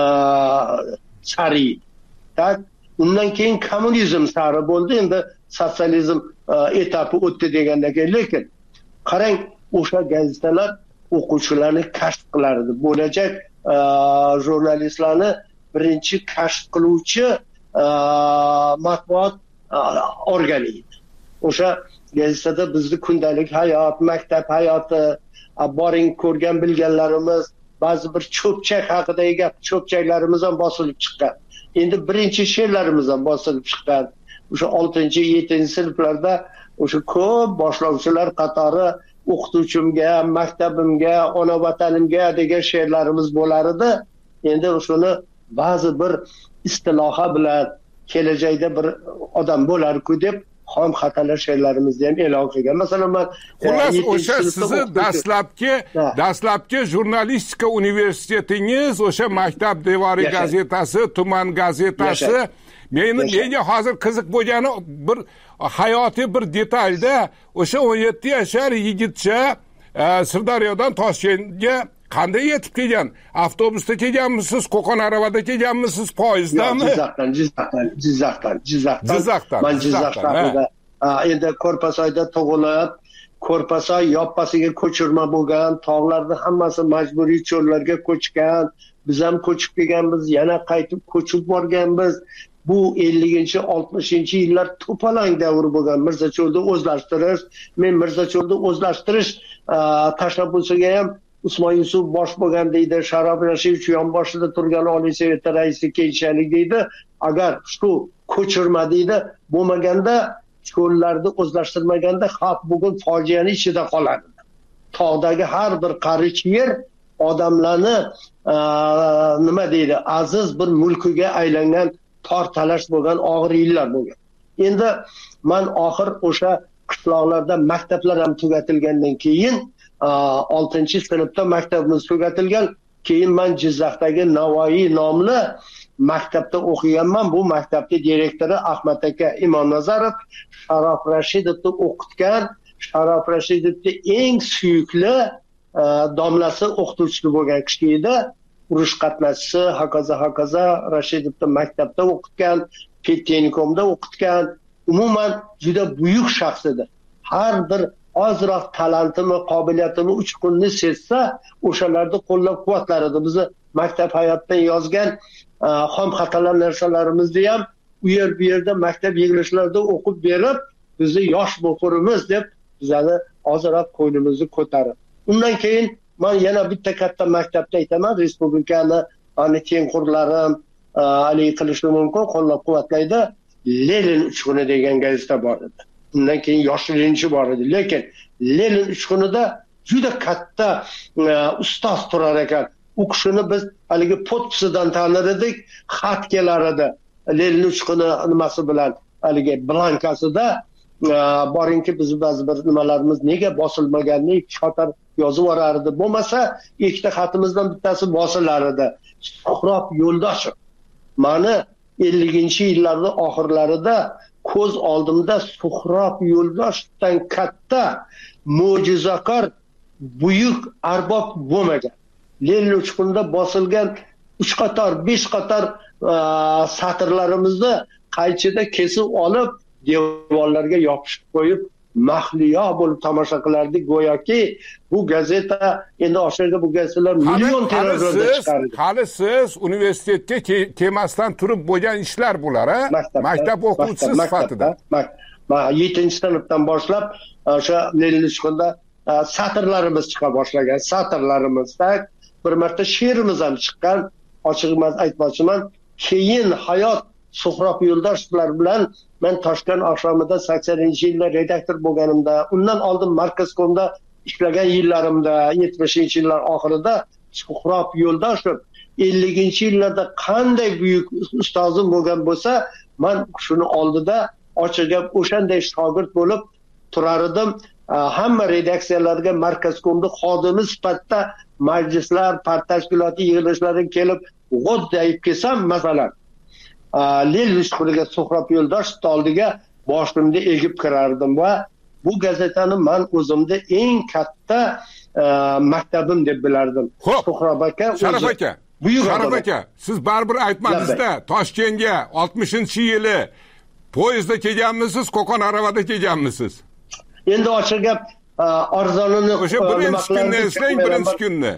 sari. Tak, undan keyin Kommunizm sari bo'ldi, endi sotsializm etapi o'tdi degandan keyin. Lekin qarang, o'sha gazetalar o'quvchilarni kashf qilardi. Bo'lajak jurnalistlarni birinchi kashf qiluvchi matbuot organi edi. O'sha gazetada bizni kundalik hayot, maktab hayoti, boring ko'rgan bilganlarimiz, ba'zi bir cho'pchak haqidagi gap, cho'pchaklarimiz ham bosilib chiqqan. Endi birinchi she'rlarimiz ham bosilib chiqqan. O'sha oltinchi yettinchi sinflarda o'sha ko'p boshlovchilar qatori o'qituvchimga, maktabimga, ona vatanimga degan she'rlarimiz bo'lar edi. Endi o'shuni ba'zi bir istiloha bilan kelajakda bir odam bo'lar-ku deb xom xatalar she'rlarimizni ham e'lon qilgan. Masalan, men xullas o'sha sizni dastlabki dastlabki jurnalistika universitetingiz, o'sha maktab devoriy gazetasi, tuman gazetasi, meni menga hozir qiziq bo'lgani bir hayotiy bir detalda o'sha o'n yetti yashar yigitcha Sirdaryodan Toshkentga qanday yetib kelgan? Avtobusda kelganmisiz, qo'qon aravada kelganmisiz, poyezdami? Jizzaxdan, Jizzaxdan, Jizzaxdan, Jizzaxdan. Jizzaxdan. Men Jizzaxdan. Endi Ko'rpasoyda tug'ilib, Ko'rpasoy yoppasiga ko'chirma bo'lgan, tog'larni hammasi majburiy cho'llarga ko'chgan. Biz ham ko'chib kelganmiz, yana qaytib ko'chib borganmiz. Bu ellinchi oltmishinchi yillar to'palang davri bo'lgan. Mirzacho'lni o'zlashtirish, men Mirzacho'lni o'zlashtirish tashabbusiga ham Usmon Yusuf bosh bo'lgan deydi, Sharof Rashidov yon boshida turgan Oliy Sovet raisi keyinchalik deydi. Agar shu ko'chirma deydi bo'lmaganda, cho'llarni o'zlashtirmaganda xalq bugun fojianing ichida qoladi. Tog'dagi har bir qarich yer odamlarni nima deydi, aziz bir mulkiga aylangan tor talash bo'lgan og'ir yillar bo'lgan. Endi men oxir o'sha qishloqlarda maktablar ham tugatilgandan keyin oltinchi sinfda maktabimiz tugatilgan. Keyin men Jizzaxdagi Navoiy nomli maktabda o'qiganman. Bu maktabning direktori Ahmad aka Imonnazarov Sharof Rashidovni o'qitgan. Sharof Rashidovning eng suyukli domlasi o'qituvchi bo'lgan kishi edi. Urush qatnashchisi, hokazo hokazo Rashidovni maktabda o'qitgan, Pettenkomda o'qitgan. Umuman juda buyuk shaxs edi. Har bir ozroq talantini, qobiliyatini, uchqunni sezsa, o'shalarni qo'llab-quvvatlar edi. Bizni maktab hayotdan yozgan xom xatalar narsalarimizni ham u yer bu yerda maktab yig'ilishlarida o'qib berib, bizni yosh bo'qurimiz deb bizani ozroq qo'ynimizni ko'tarib. Undan keyin men yana bitta katta maktabda aytaman, respublikani ani tengqurlarim Ali qilishi mumkin, qo'llab-quvvatlaydi. Lenin uchquni degan gazeta bor edi. Undan keyin yoshlanchi bor edi. Lekin Lenin uchqunida juda katta ustoz turar ekan. U kishini biz haligi podpisidan tanir edik, xat kelar edi. Lenin uchquni nimasi bilan haligi blankasida boringki biz ba'zi bir nimalarimiz nega bosilmaganini ikki qator yozib yuborardi. Bo'lmasa, ikkita xatimizdan bittasi bosilar edi. Suhrob Yo'ldoshev. Mani elliginchi yillarning oxirlarida ko'z oldimda Suhrob Yo'ldoshevdan katta mo'jizakor buyuk arbob bo'lmagan. Lenin uchqunda bosilgan uch qator, besh qator satrlarimizni qaychida kesib olib, devorlarga yopishib qo'yib, mahliyo bo'lib tomosha qilardik. Go'yoki bu gazeta endi oshirga bu gazetalar million tiražlarda chiqardi. Hali siz universitetga temasdan turib bo'lgan ishlar bular, ha? Maktab o'quvchisi sifatida. yettinchi sinfdan boshlab o'sha Lenin uchqunda satrlarimiz chiqa boshlagan. Satrlarimizda bir marta she'rimiz ham chiqqan. Ochiq emas aytmoqchiman. Keyin hayot Suhrob Yo'ldoshevlar bilan men Toshkent oqshomida saksoninchi yilda redaktor bo'lganimda, undan oldin Markazkomda ishlagan yillarimda, yetmishinchi yillar oxirida Suhrob Yo'ldoshev elliginchi yillarda qanday buyuk ustozim bo'lgan bo'lsa, men shuni oldida ochiq gap o'shanday shogird bo'lib turar edim. Hamma redaksiyalarga Markazkomda xodimi sifatida majlislar, part tashkiloti yig'ilishlariga kelib, g'o'ddayib kelsam, masalan, Lenin uchquniga Suhrob Yo'ldoshev oldiga boshimni egib kirardim va bu gazetani men o'zimda eng katta maktabim deb bilardim. Suhrob aka, Sharaf aka, Sharaf aka, siz baribir aytmadingizda, Toshkentga oltmishinchi yili poyezdda kelganmisiz, qo'qon aravada kelganmisiz? Endi ochiq gap, arzonini o'sha birinchi kunni eslang, birinchi kunni.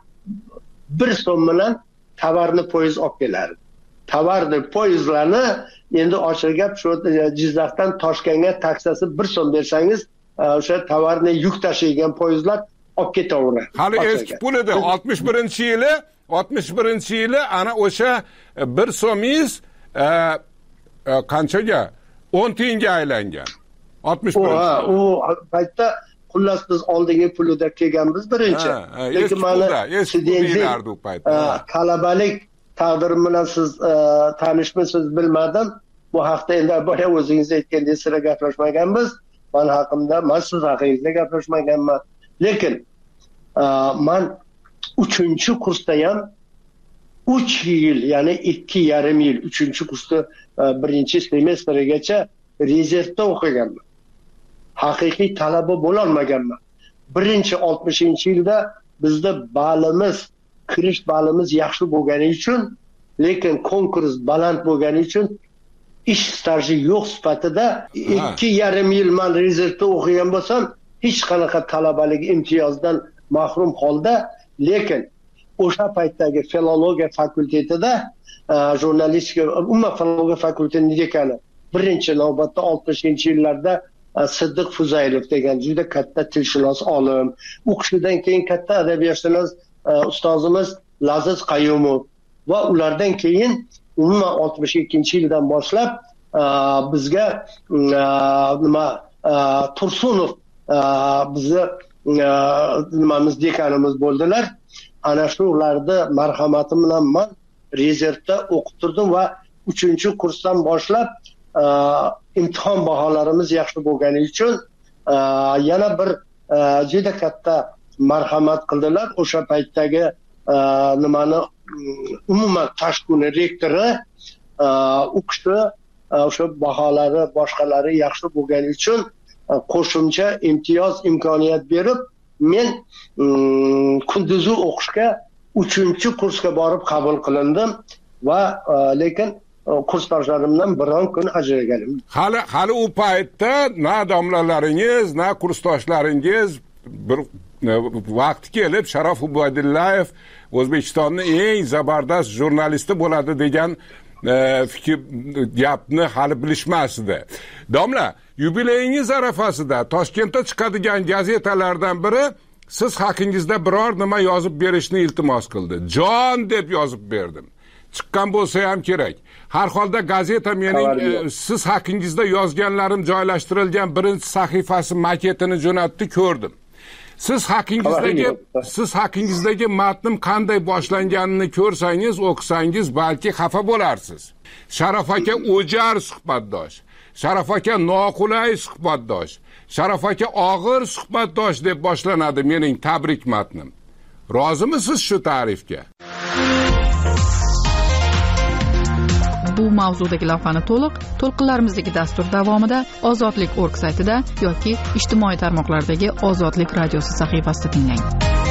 bir so'm bilan tovarni poyezd olib kelardi. Tovarni poyezdlarni endi ochiq gap, shu Jizzaxdan Toshkentga taksasi bir so'm bersangiz, o'sha tovarni yuk tashiydigan poyezdlar olib ketaveradi. Hali eski pul edi. oltmish birinchi yili, oltmish birinchi yili ana o'sha bir so'mingiz qanchaga? o'n tiyinga aylangan. oltmish birinchi u paytda xullas biz oldingi pulida kelganmiz birinchi. Lekin mana studentlik talabalik taqdirim bilan siz tanishmisiz bilmadim. Bu haqda endi boya o'zingiz aytgandek sira gaplashmaganmiz. Men haqimda, men siz haqingizda gaplashmaganman. Lekin men uchinchi kursda ham uch yil, ya'ni ikki yarim yil uchinchi kursda birinchi semestrigacha rezervda o'qiganman. Haqiqiy talaba bo'la olmaganman. Birinchi oltmishinchi yilda bizda balimiz, kirish balimiz yaxshi bo'lgani uchun, lekin konkurs baland bo'lgani uchun ish staji yo'q sifatida ikki yarim yil men rezervda o'qigan bo'lsam, hech qanaqa talabalik imtiyozdan mahrum holda, lekin o'sha paytdagi filologiya fakultetida jurnalistika, umuman filologiya fakultetining dekani birinchi navbatda oltmishinchi yillarda Siddiq Fuzaylov degan juda katta tilshunos olim, u kishidan keyin katta adabiyotshunos ustozimiz Laziz Qayumov va ulardan keyin umuman oltmish ikkinchi yildan boshlab bizga nima Tursunov bizni nimamiz dekanimiz bo'ldilar. Ana shularni marhamati bilan men rezervda o'qitirdim va uchinchi kursdan boshlab imtihon baholarimiz yaxshi bo'lgani uchun yana bir juda katta marhamat qildilar. O'sha paytdagi nimani umuman Toshkent rektori u kishi o'sha baholari boshqalari yaxshi bo'lgani uchun qo'shimcha imtiyoz imkoniyat berib, men kunduzi o'qishga uchinchi kursga borib qabul qilindim va lekin kursdoshlarimdan biron kun ajraganim. Hali hali u paytda na domlalaringiz, na kursdoshlaringiz bir vaqti kelib Sharof Ubaydullayev O'zbekistonning eng zabardast jurnalisti bo'ladi degan fikr gapni hali bilishmasdi. Domla, yubileyingiz arafasida Toshkentda chiqadigan gazetalardan biri siz haqingizda biror nima yozib berishni iltimos qildi. Jon deb yozib berdim. Chiqqan bo'lsa ham kerak. Har holda gazeta mening siz haqingizda yozganlarim joylashtirilgan birinchi sahifasi maketini jo'natdi, ko'rdim. siz haqqingizdagi siz haqqingizdagi matnim qanday boshlanganini ko'rsangiz, o'qisangiz balki xafa bo'larsiz. Sharaf aka o'jar suhbatdosh, Sharaf aka noqulay suhbatdosh, Sharaf aka og'ir suhbatdosh deb boshlanadi mening tabrik matnim. Rozimisiz shu ta'rifga? Bu mavzudagi lavhani to'liq to'lqinlarimizdagi dastur davomida ozodlik nokta org saytida yoki ijtimoiy tarmoqlardagi Ozodlik radiosi sahifasida tinglang.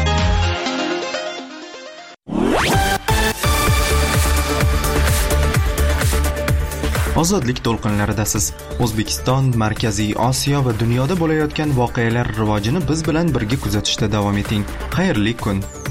Ozodlik to'lqinlaridasiz. O'zbekiston, Markaziy Osiyo va dunyoda bo'layotgan voqealar rivojini biz bilan birga kuzatishda davom eting. Xayrli kun.